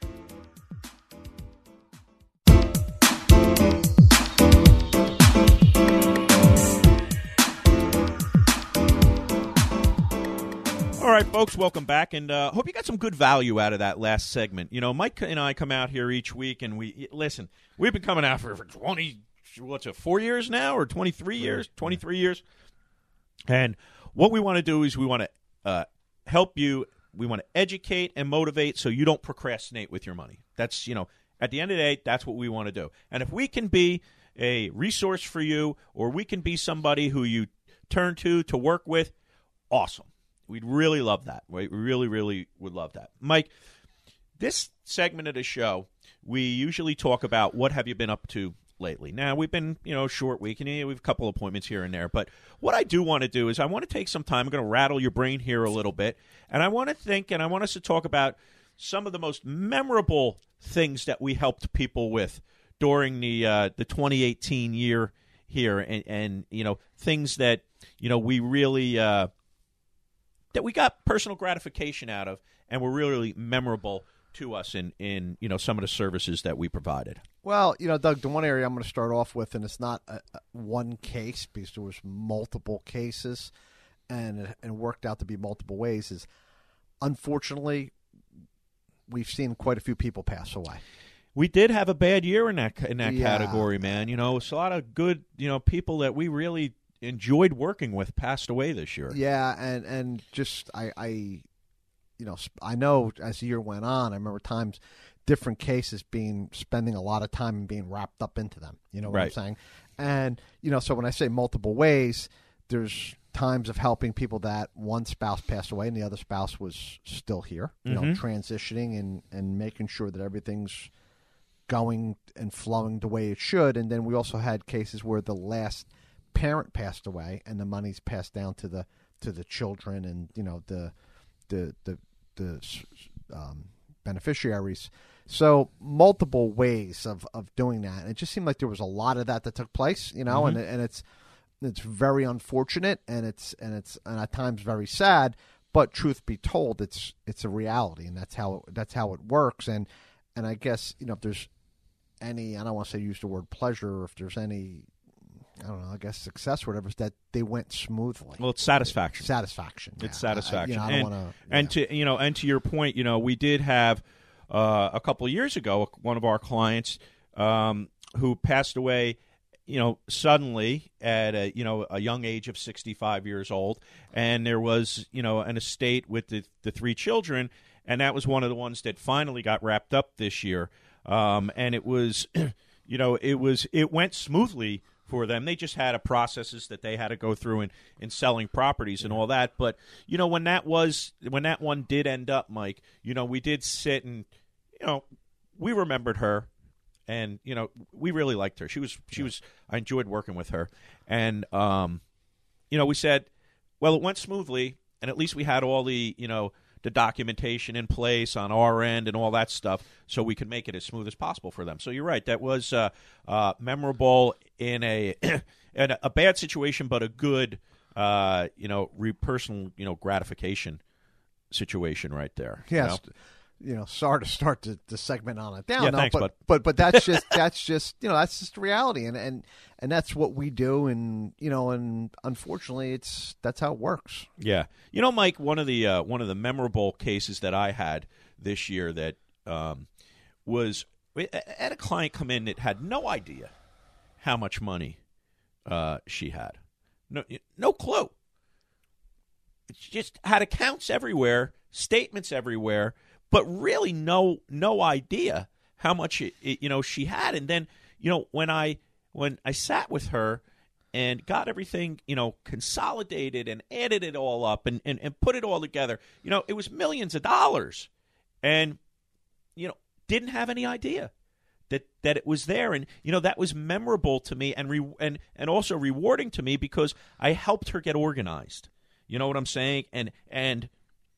All right, folks, welcome back, and uh, hope you got some good value out of that last segment. You know, Mike and I come out here each week, and we listen. We've been coming out for, for twenty, what's it, four years now, or twenty-three years, twenty-three years. And what we want to do is we want to uh, help you. We want to educate and motivate, so you don't procrastinate with your money. That's you know, at the end of the day, that's what we want to do. And if we can be a resource for you, or we can be somebody who you turn to to work with, awesome. We'd really love that. We really, really would love that. Mike, this segment of the show, we usually talk about what have you been up to lately. Now, we've been, you know, short week, and we have a couple of appointments here and there. But what I do want to do is I want to take some time. I'm going to rattle your brain here a little bit. And I want to think, and I want us to talk about some of the most memorable things that we helped people with during the uh, the twenty eighteen year here. And, and, you know, things that, you know, we really uh, – that we got personal gratification out of and were really, really memorable to us in, in you know some of the services that we provided. Well, you know, Doug, the one area I'm going to start off with, and it's not a, a one case because there was multiple cases and and worked out to be multiple ways, is unfortunately we've seen quite a few people pass away. We did have a bad year in that in that yeah. category, man. You know, it's a lot of good, you know, people that we really enjoyed working with passed away this year. Yeah, and, and just I, I, you know, I know as the year went on, I remember times different cases being spending a lot of time and being wrapped up into them. You know what Right. I'm saying? And, you know, so when I say multiple ways, there's times of helping people that one spouse passed away and the other spouse was still here, you know, Mhm. transitioning and, and making sure that everything's going and flowing the way it should. And then we also had cases where the last parent passed away and the money's passed down to the to the children and, you know, the the the the um, beneficiaries. So multiple ways of, of doing that. And it just seemed like there was a lot of that that took place, you know, Mhm. and and it's it's very unfortunate and it's and it's and at times very sad. But truth be told, it's it's a reality, and that's how it, that's how it works. And and I guess, you know, if there's any, I don't want to say use the word pleasure, or if there's any, I don't know, I guess success or whatever, is that they went smoothly. Well, it's satisfaction. Satisfaction. It's yeah. satisfaction. I, you know, I and, don't want and to you know, and to your point, you know, we did have uh, a couple of years ago one of our clients um, who passed away, you know, suddenly at a you know a young age of sixty-five years old, and there was you know an estate with the the three children, and that was one of the ones that finally got wrapped up this year. Um, and it was, you know, it was it went smoothly for them. They just had a processes that they had to go through in, in selling properties and all that. But you know, when that was when that one did end up, Mike, you know, we did sit and you know we remembered her, and you know we really liked her. She was she was I enjoyed working with her, and um, you know we said, well, it went smoothly, and at least we had all the you know. the documentation in place on our end and all that stuff so we could make it as smooth as possible for them. So you're right. That was uh, uh, memorable in a in a bad situation, but a good, uh, you know, re- personal, you know, gratification situation right there. Yes. You know? You know, sorry to start the, the segment on it down. Yeah, no, thanks, but, bud. but but that's just that's just you know that's just reality, and, and and that's what we do, and you know, and unfortunately, it's that's how it works. Yeah, you know, Mike, one of the uh, one of the memorable cases that I had this year that um, was I had a client come in that had no idea how much money uh, she had, no no clue. She just had accounts everywhere, statements everywhere. But really, no, no idea how much it, it, you know she had. And then, you know, when I when I sat with her and got everything, you know, consolidated and added it all up and, and, and put it all together, you know, it was millions of dollars, and you know, didn't have any idea that that it was there. And you know, that was memorable to me and re- and and also rewarding to me because I helped her get organized. You know what I'm saying? And and.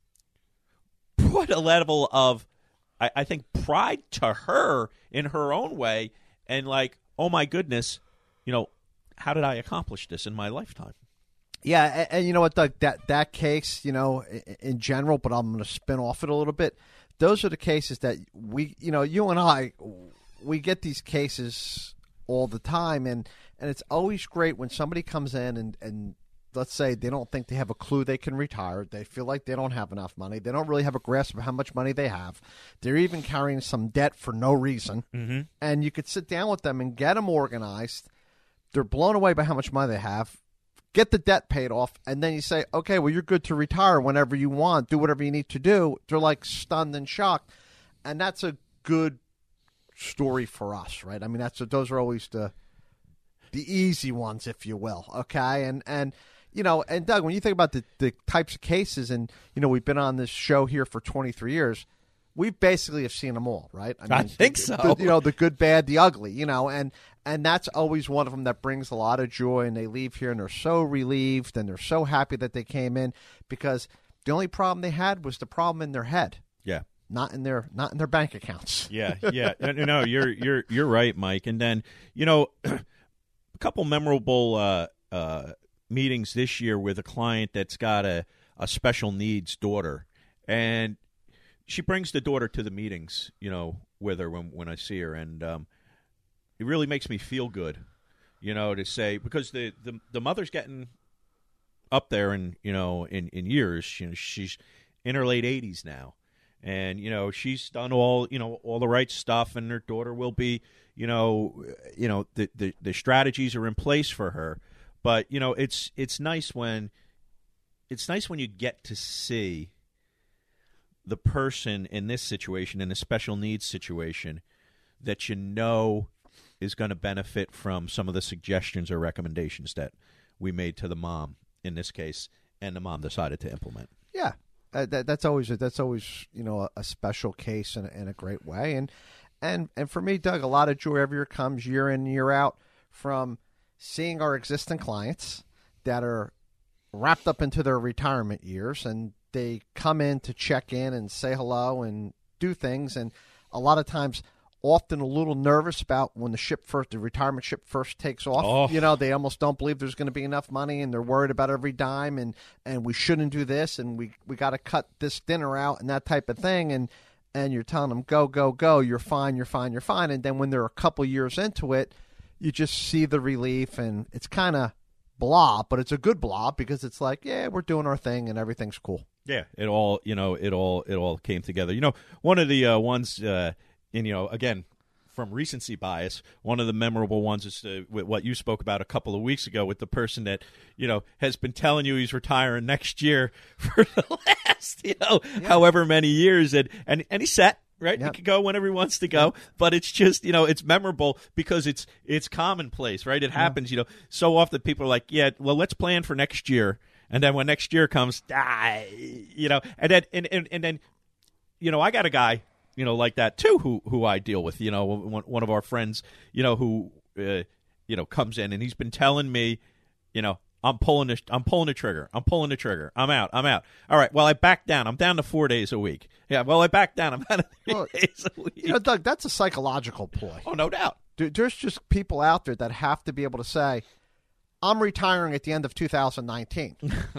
Put a level of, I, I think, pride to her in her own way, and like, oh my goodness, you know, how did I accomplish this in my lifetime? Yeah, and, and you know what, Doug, that that case, you know, in, in general, but I'm going to spin off it a little bit. Those are the cases that we, you know, you and I, we get these cases all the time, and and it's always great when somebody comes in and and. Let's say they don't think they have a clue they can retire. They feel like they don't have enough money. They don't really have a grasp of how much money they have. They're even carrying some debt for no reason. Mm-hmm. And you could sit down with them and get them organized. They're blown away by how much money they have. Get the debt paid off. And then you say, okay, well, you're good to retire whenever you want. Do whatever you need to do. They're like stunned and shocked. And that's a good story for us, right? I mean, that's those are always the the easy ones, if you will. Okay. And, and, You know, and Doug, when you think about the, the types of cases, and, you know, we've been on this show here for twenty-three years, we basically have seen them all, right? I, mean, I think the, so. The, you know, the good, bad, the ugly, you know, and, and that's always one of them that brings a lot of joy, and they leave here and they're so relieved and they're so happy that they came in because the only problem they had was the problem in their head. Yeah. Not in their not in their bank accounts. Yeah, yeah. no, no, you're you're you're right, Mike. And then, you know, a couple memorable uh, uh meetings this year with a client that's got a, a special needs daughter, and she brings the daughter to the meetings, you know, with her when, when I see her, and um, it really makes me feel good, you know, to say, because the, the, the mother's getting up there in, you know, in, in years. You know, she's in her late eighties now, and, you know, she's done all, you know, all the right stuff, and her daughter will be, you know, you know, the, the, the strategies are in place for her. But, you know, it's it's nice when it's nice when you get to see the person in this situation, in a special needs situation, that you know is going to benefit from some of the suggestions or recommendations that we made to the mom in this case, and the mom decided to implement. Yeah, uh, that, that's always a, that's always you know a, a special case in, in a great way, and and and for me, Doug, a lot of joy every year comes year in year out from seeing our existing clients that are wrapped up into their retirement years, and they come in to check in and say hello and do things, and a lot of times often a little nervous about when the ship first, the retirement ship first takes off. Oh. You know, they almost don't believe there's going to be enough money, and they're worried about every dime, and, and we shouldn't do this, and we, we got to cut this dinner out and that type of thing. And, and you're telling them, go, go, go, you're fine, you're fine, you're fine. And then when they're a couple years into it, you just see the relief, and it's kind of blah, but it's a good blah because it's like, yeah, we're doing our thing and everything's cool. Yeah, it all, you know, it all, it all came together. You know, one of the uh, ones, uh, and you know, again, from recency bias, one of the memorable ones is uh, what you spoke about a couple of weeks ago with the person that, you know, has been telling you he's retiring next year for the last, you know, yeah. however many years, and and and he's set. Right, yep. He can go whenever he wants to go, yep. but it's just, you know, it's memorable because it's it's commonplace, right? It happens, yeah. you know, so often people are like, yeah, well, let's plan for next year, and then when next year comes, ah, you know, and then and, and and then, you know, I got a guy, you know, like that too, who who I deal with, you know, one, one of our friends, you know, who uh, you know comes in and he's been telling me, you know, I'm pulling the I'm pulling the trigger. I'm pulling the trigger. I'm out. I'm out. All right. Well, I backed down. I'm down to four days a week. Yeah. Well, I backed down. I'm out of three well, days a week. You know, Doug, that's a psychological ploy. Oh, no doubt. There's just people out there that have to be able to say, I'm retiring at the end of two thousand nineteen.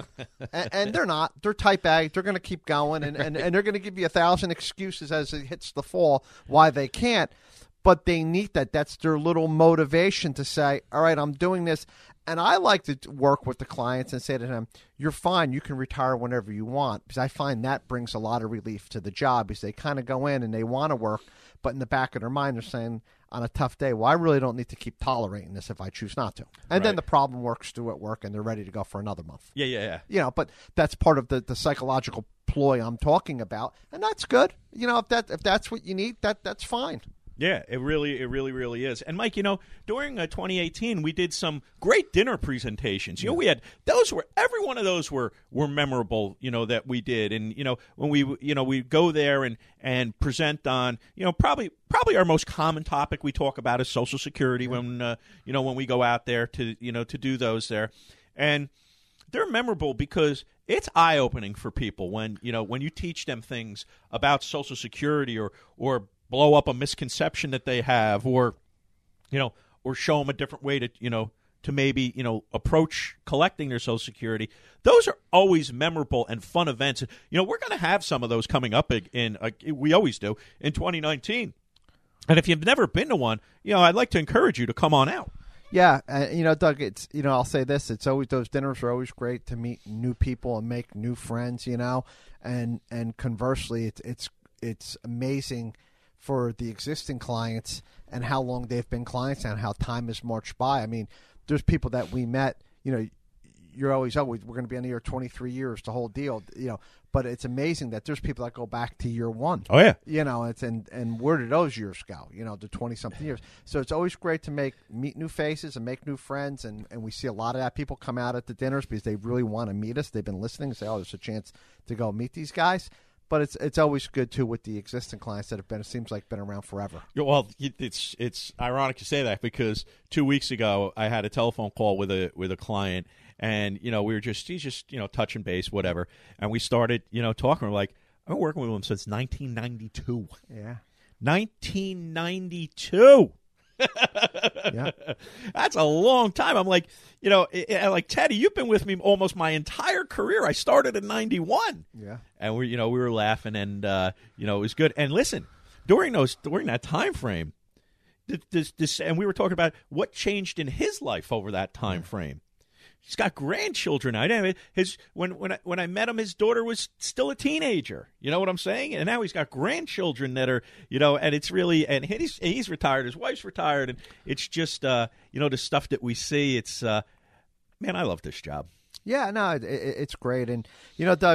and, and they're not. They're type A. They're going to keep going, and, and, and they're going to give you a thousand excuses as it hits the fall why they can't. But they need that. That's their little motivation to say, all right, I'm doing this. And I like to work with the clients and say to them, you're fine. You can retire whenever you want. Because I find that brings a lot of relief to the job because they kind of go in and they want to work. But in the back of their mind, they're saying on a tough day, well, I really don't need to keep tolerating this if I choose not to. And right. then the problem works through at work and they're ready to go for another month. Yeah, yeah, yeah. You know, but that's part of the, the psychological ploy I'm talking about. And that's good. You know, if that if that's what you need, that that's fine. Yeah, it really, it really, really is. And Mike, you know, during uh, twenty eighteen, we did some great dinner presentations. You know, we had those were every one of those were were memorable. You know that we did, and you know when we you know we go there and and present on you know probably probably our most common topic we talk about is Social Security yeah. when uh, you know when we go out there to you know to do those there, and they're memorable because it's eye-opening for people when you know when you teach them things about Social Security or or blow up a misconception that they have, or, you know, or show them a different way to, you know, to maybe, you know, approach collecting their Social Security. Those are always memorable and fun events. You know, we're going to have some of those coming up in, in uh, we always do, in twenty nineteen. And if you've never been to one, you know, I'd like to encourage you to come on out. Yeah, uh, you know, Doug, it's, you know, I'll say this, it's always, those dinners are always great to meet new people and make new friends, you know, and, and conversely, it's, it's, it's amazing for the existing clients and how long they've been clients and how time has marched by. I mean, there's people that we met, you know, you're always, always, we're going to be on the air twenty-three years, the whole deal, you know, but it's amazing that there's people that go back to year one. Oh, yeah. You know, it's, and, and where did those years go, you know, to twenty-something years. So it's always great to make, meet new faces and make new friends, and, and we see a lot of that. People come out at the dinners because they really want to meet us. They've been listening and say, oh, there's a chance to go meet these guys. But it's it's always good too with the existing clients that have been, it seems like, been around forever. Well, it's it's ironic you say that because two weeks ago I had a telephone call with a with a client, and you know we were just he's just you know touching base, whatever, and we started you know talking. We're like, I've been working with him since nineteen ninety-two. Yeah, nineteen ninety-two. Yeah, that's a long time. I'm like, you know, like Teddy, you've been with me almost my entire career. I started in ninety-one. Yeah, and we, you know, we were laughing, and uh, you know, it was good. And listen, during those, during that time frame, this, this, and we were talking about what changed in his life over that time frame. He's got grandchildren. I know his when when I, when I met him, his daughter was still a teenager. You know what I'm saying? And now he's got grandchildren that are, you know, and it's really, and he's he's retired, his wife's retired, and it's just, uh, you know, the stuff that we see. It's, uh, man, I love this job. Yeah, no, it, it, it's great, and you know, Doug,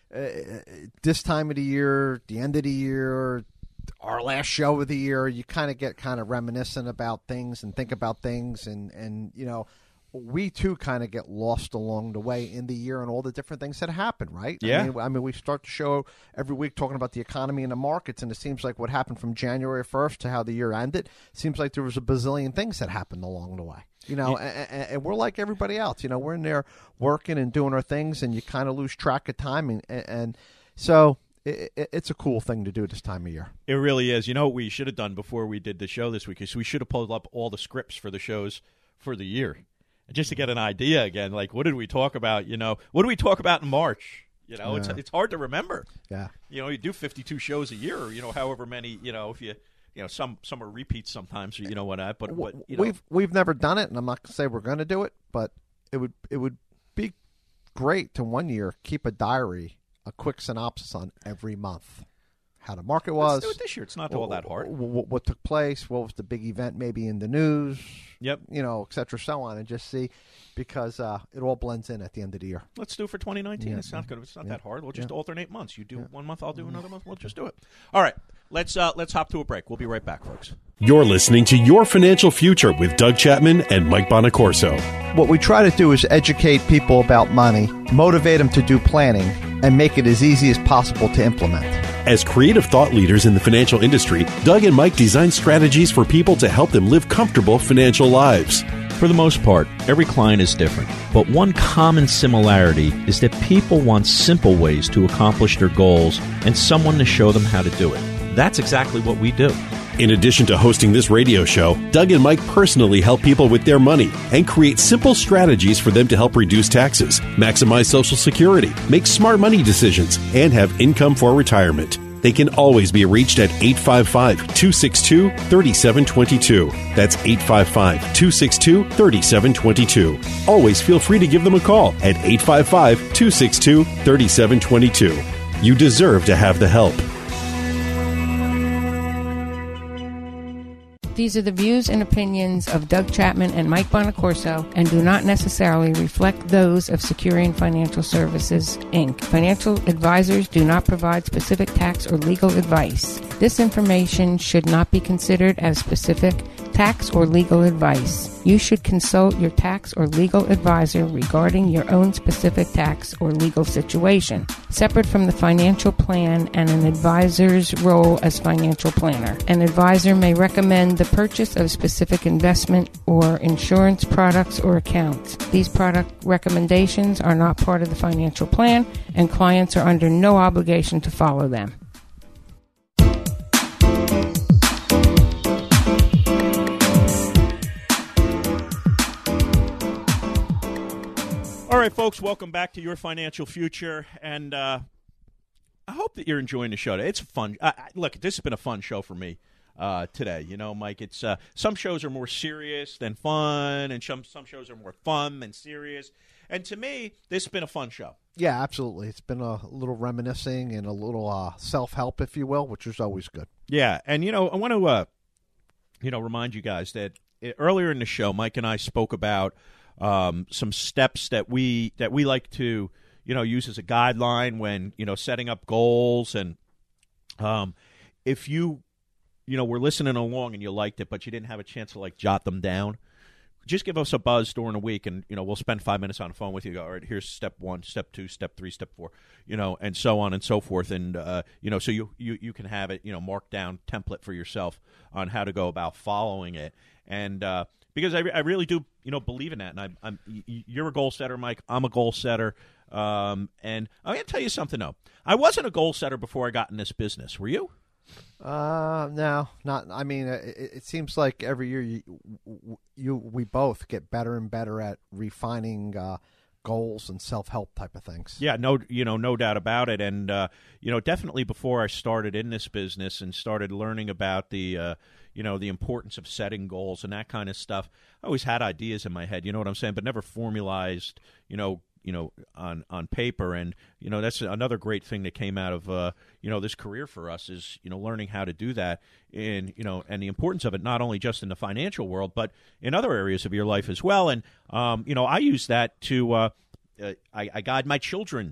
uh, this time of the year, the end of the year, our last show of the year, you kind of get kind of reminiscent about things and think about things, and, and you know, we too kind of get lost along the way in the year and all the different things that happen, right? Yeah. I mean, I mean, we start the show every week talking about the economy and the markets, and it seems like what happened from January first to how the year ended, seems like there was a bazillion things that happened along the way. You know, yeah. and, and we're like everybody else. You know, we're in there working and doing our things, and you kind of lose track of time, and, and so it, it, it's a cool thing to do this time of year. It really is. You know what we should have done before we did the show this week is we should have pulled up all the scripts for the shows for the year. Just to get an idea again, like what did we talk about? You know, what do we talk about in March? You know, yeah. it's it's hard to remember. Yeah. You know, you do fifty-two shows a year, or, you know, however many. You know, if you, you know, some some are repeats sometimes. You know what? I but what you know. we've we've never done it, and I'm not gonna say we're going to do it, but it would it would be great to one year keep a diary, a quick synopsis on every month. How the market was. Let's do it this year. It's not all that hard. What, what took place? What was the big event maybe in the news? Yep. You know, et cetera, so on, and just see, because uh, it all blends in at the end of the year. Let's do it for twenty nineteen. Yeah. It's not good. It's not Yeah. that hard. We'll just Yeah. alternate months. You do Yeah. one month, I'll do another month. We'll just do it. All right. Let's uh, let's hop to a break. We'll be right back, folks. You're listening to Your Financial Future with Doug Chapman and Mike Bonacorso. What we try to do is educate people about money, motivate them to do planning, and make it as easy as possible to implement. As creative thought leaders in the financial industry, Doug and Mike design strategies for people to help them live comfortable financial lives. For the most part, every client is different, but one common similarity is that people want simple ways to accomplish their goals and someone to show them how to do it. That's exactly what we do. In addition to hosting this radio show, Doug and Mike personally help people with their money and create simple strategies for them to help reduce taxes, maximize Social Security, make smart money decisions, and have income for retirement. They can always be reached at eight five five, two six two, three seven two two. That's eight five five, two six two, three seven two two. Always feel free to give them a call at eight five five, two six two, three seven two two. You deserve to have the help. These are the views and opinions of Doug Chapman and Mike Bonacorso and do not necessarily reflect those of Securian Financial Services, Incorporated. Financial advisors do not provide specific tax or legal advice. This information should not be considered as specific tax or legal advice. You should consult your tax or legal advisor regarding your own specific tax or legal situation, separate from the financial plan and an advisor's role as financial planner. An advisor may recommend the purchase of specific investment or insurance products or accounts. These product recommendations are not part of the financial plan, and clients are under no obligation to follow them. All right, folks, welcome back to Your Financial Future, and uh, I hope that you're enjoying the show today. It's fun. Uh, look, this has been a fun show for me uh, today. You know, Mike, it's uh, some shows are more serious than fun, and some, some shows are more fun than serious. And to me, this has been a fun show. Yeah, absolutely. It's been a little reminiscing and a little uh, self-help, if you will, which is always good. Yeah, and, you know, I want to, uh, you know, remind you guys that earlier in the show, Mike and I spoke about Um, some steps that we that we like to, you know, use as a guideline when, you know, setting up goals. And um, if you, you know, were listening along and you liked it, but you didn't have a chance to, like, jot them down, just give us a buzz during the week, and, you know, we'll spend five minutes on the phone with you. Go, all right, here's step one, step two, step three, step four, you know, and so on and so forth. And, uh, you know, so you, you, you can have it, you know, marked down template for yourself on how to go about following it. And uh, because I, I really do, you know, believe in that. And I, I'm, you're a goal setter, Mike. I'm a goal setter. Um, and I'm going to tell you something, though. I wasn't a goal setter before I got in this business. Were you? Uh, no, not. I mean, it, it seems like every year you, you, we both get better and better at refining uh, goals and self-help type of things. Yeah, no, you know, no doubt about it. And uh, you know, definitely before I started in this business and started learning about the, uh, you know, the importance of setting goals and that kind of stuff, I always had ideas in my head. You know what I'm saying? But never formalized, you know. you know, on, on paper. And, you know, that's another great thing that came out of, uh, you know, this career for us is, you know, learning how to do that in, you know, and the importance of it, not only just in the financial world, but in other areas of your life as well. And, um, you know, I use that to, uh, uh, I, I guide my children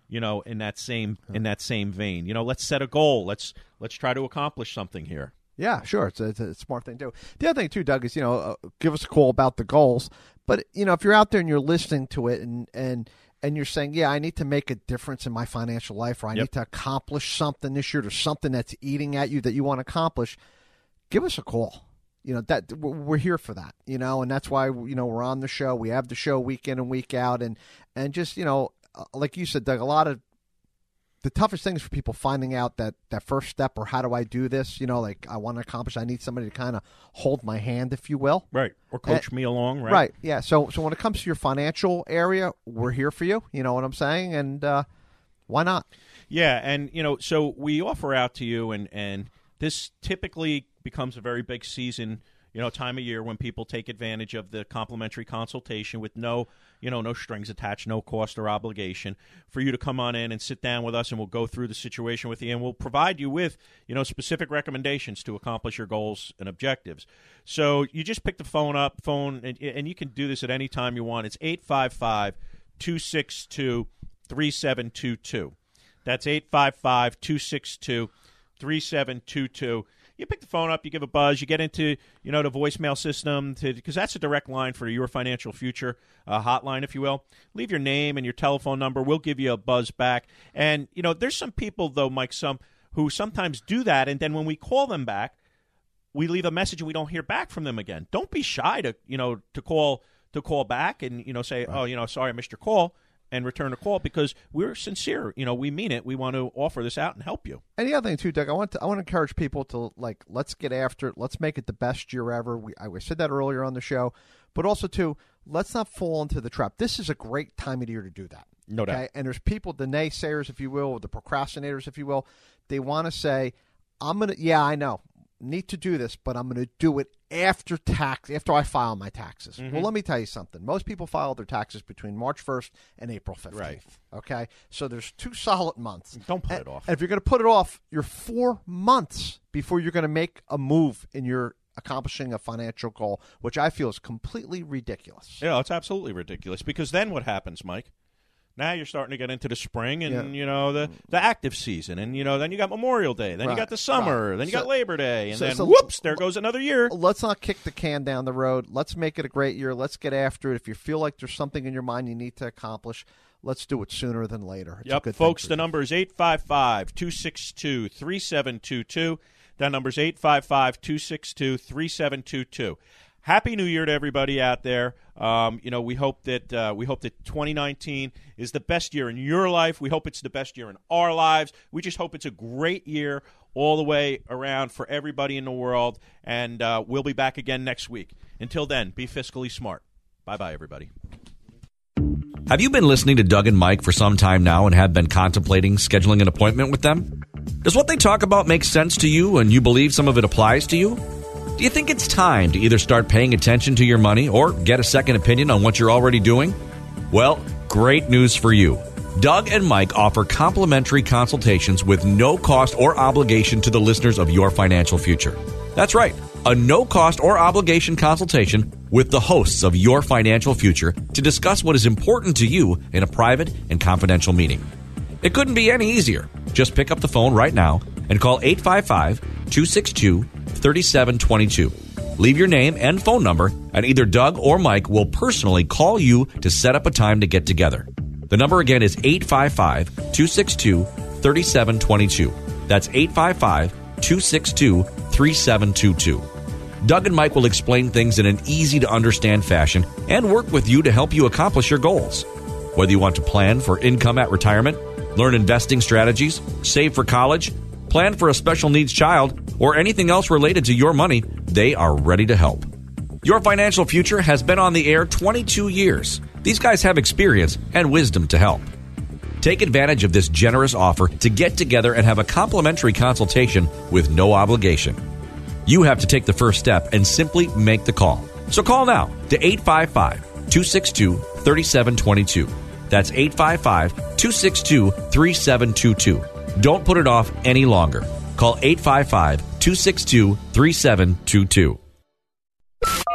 you know, in that same in that same vein. You know, let's set a goal. Let's let's try to accomplish something here. Yeah, sure. It's a, it's a smart thing to do. The other thing, too, Doug, is, you know, uh, give us a call about the goals. But, you know, if you're out there and you're listening to it and and, and you're saying, yeah, I need to make a difference in my financial life, or I Yep. need to accomplish something this year, there's something that's eating at you that you want to accomplish, give us a call. You know, that we're here for that, you know, and that's why, you know, we're on the show. We have the show week in and week out. And, and just, you know, like you said, Doug, a lot of the toughest things for people finding out that, that first step, or how do I do this? You know, like I want to accomplish, I need somebody to kind of hold my hand, if you will. Right. Or coach and, me along, right? Right. Yeah. So so when it comes to your financial area, we're here for you. You know what I'm saying? And uh, why not? Yeah. And, you know, so we offer out to you, and, and this typically becomes a very big season, you know, time of year when people take advantage of the complimentary consultation with no, you know, no strings attached, no cost or obligation for you to come on in and sit down with us, and we'll go through the situation with you, and we'll provide you with, you know, specific recommendations to accomplish your goals and objectives. So you just pick the phone up, phone, and, and you can do this at any time you want. It's eight five five, two six two, three seven two two. That's eight five five, two six two, three seven two two. You pick the phone up, you give a buzz, you get into, you know, the voicemail system, because that's a direct line for your financial future, uh, hotline, if you will. Leave your name and your telephone number. We'll give you a buzz back. And, you know, there's some people, though, Mike, some who sometimes do that, and then when we call them back, we leave a message and we don't hear back from them again. Don't be shy to, you know, to call to call back and, you know, say, right. oh, you know, sorry, I missed your call, and return a call, because we're sincere. You know, we mean it. We want to offer this out and help you. And the other thing, too, Doug, I want to I want to encourage people to, like, let's get after it. Let's make it the best year ever. We I said that earlier on the show. But also, too, let's not fall into the trap. This is a great time of the year to do that. No okay? doubt. And there's people, the naysayers, if you will, or the procrastinators, if you will, they want to say, I'm going to, yeah, I know, need to do this, but I'm going to do it after tax, after I file my taxes. Mm-hmm. Well, let me tell you something. Most people file their taxes between March first and April fifteenth. Right. Okay? So there's two solid months. Don't put and, it off. And if you're going to put it off, you're four months before you're going to make a move in your accomplishing a financial goal, which I feel is completely ridiculous. Yeah, it's absolutely ridiculous, because then what happens, Mike? Now you're starting to get into the spring and, Yeah. you know, the, the active season. And, you know, then you got Memorial Day. Then Right, you got the summer. right. Then you So- got Labor Day. And so- then, so- whoops, there goes another year. Let's not kick the can down the road. Let's make it a great year. Let's get after it. If you feel like there's something in your mind you need to accomplish, let's do it sooner than later. It's a Yep, good folks, thing for the you. number is eight five five, two six two, three seven two two. That number is eight five five, two six two, three seven two two. Happy New Year to everybody out there. Um, you know, we hope that uh, we hope that twenty nineteen is the best year in your life. We hope it's the best year in our lives. We just hope it's a great year all the way around for everybody in the world. And uh, we'll be back again next week. Until then, be fiscally smart. Bye-bye, everybody. Have you been listening to Doug and Mike for some time now and have been contemplating scheduling an appointment with them? Does what they talk about make sense to you and you believe some of it applies to you? Do you think it's time to either start paying attention to your money or get a second opinion on what you're already doing? Well, great news for you. Doug and Mike offer complimentary consultations with no cost or obligation to the listeners of Your Financial Future. That's right, a no-cost or obligation consultation with the hosts of Your Financial Future to discuss what is important to you in a private and confidential meeting. It couldn't be any easier. Just pick up the phone right now and call eight five five, two six two, three seven two two. Leave your name and phone number, and either Doug or Mike will personally call you to set up a time to get together. The number again is eight five five, two six two, three seven two two. That's eight five five, two six two, three seven two two. Doug and Mike will explain things in an easy-to-understand fashion and work with you to help you accomplish your goals. Whether you want to plan for income at retirement, learn investing strategies, save for college, plan for a special needs child, or anything else related to your money, they are ready to help. Your Financial Future has been on the air twenty-two years. These guys have experience and wisdom to help. Take advantage of this generous offer to get together and have a complimentary consultation with no obligation. You have to take the first step and simply make the call. So call now to eight five five, two six two, three seven two two. That's eight five five, two six two, three seven two two. Don't put it off any longer. Call eight five five, two six two, three seven two two.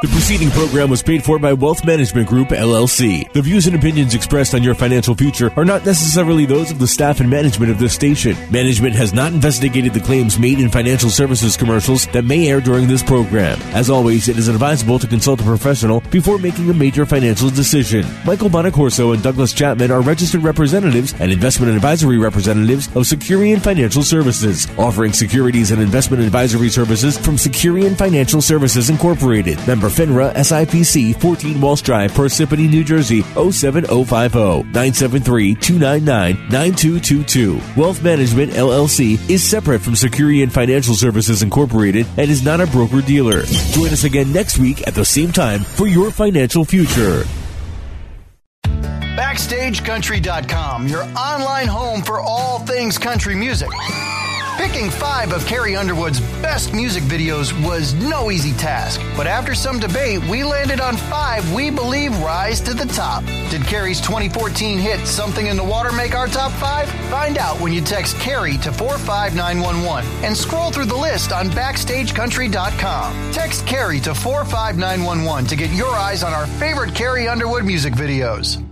The preceding program was paid for by Wealth Management Group, L L C. The views and opinions expressed on your financial future are not necessarily those of the staff and management of this station. Management has not investigated the claims made in financial services commercials that may air during this program. As always, it is advisable to consult a professional before making a major financial decision. Michael Bonacorso and Douglas Chapman are registered representatives and investment advisory representatives of Securian Financial Services, offering securities and investment advisory services from Securian Financial Services Incorporated. Member FINRA S I P C, fourteen Walsh Drive, Parsippany, New Jersey, oh seven oh five oh, nine seven three, two nine nine, nine two two two. Wealth Management, L L C, is separate from Securian Financial Services Incorporated and is not a broker-dealer. Join us again next week at the same time for your financial future. Backstage Country dot com, your online home for all things country music. Picking five of Carrie Underwood's best music videos was no easy task, but after some debate, we landed on five we believe rise to the top. Did Carrie's twenty fourteen hit Something in the Water make our top five? Find out when you text Carrie to four five nine one one and scroll through the list on Backstage Country dot com. Text Carrie to four five nine one one to get your eyes on our favorite Carrie Underwood music videos.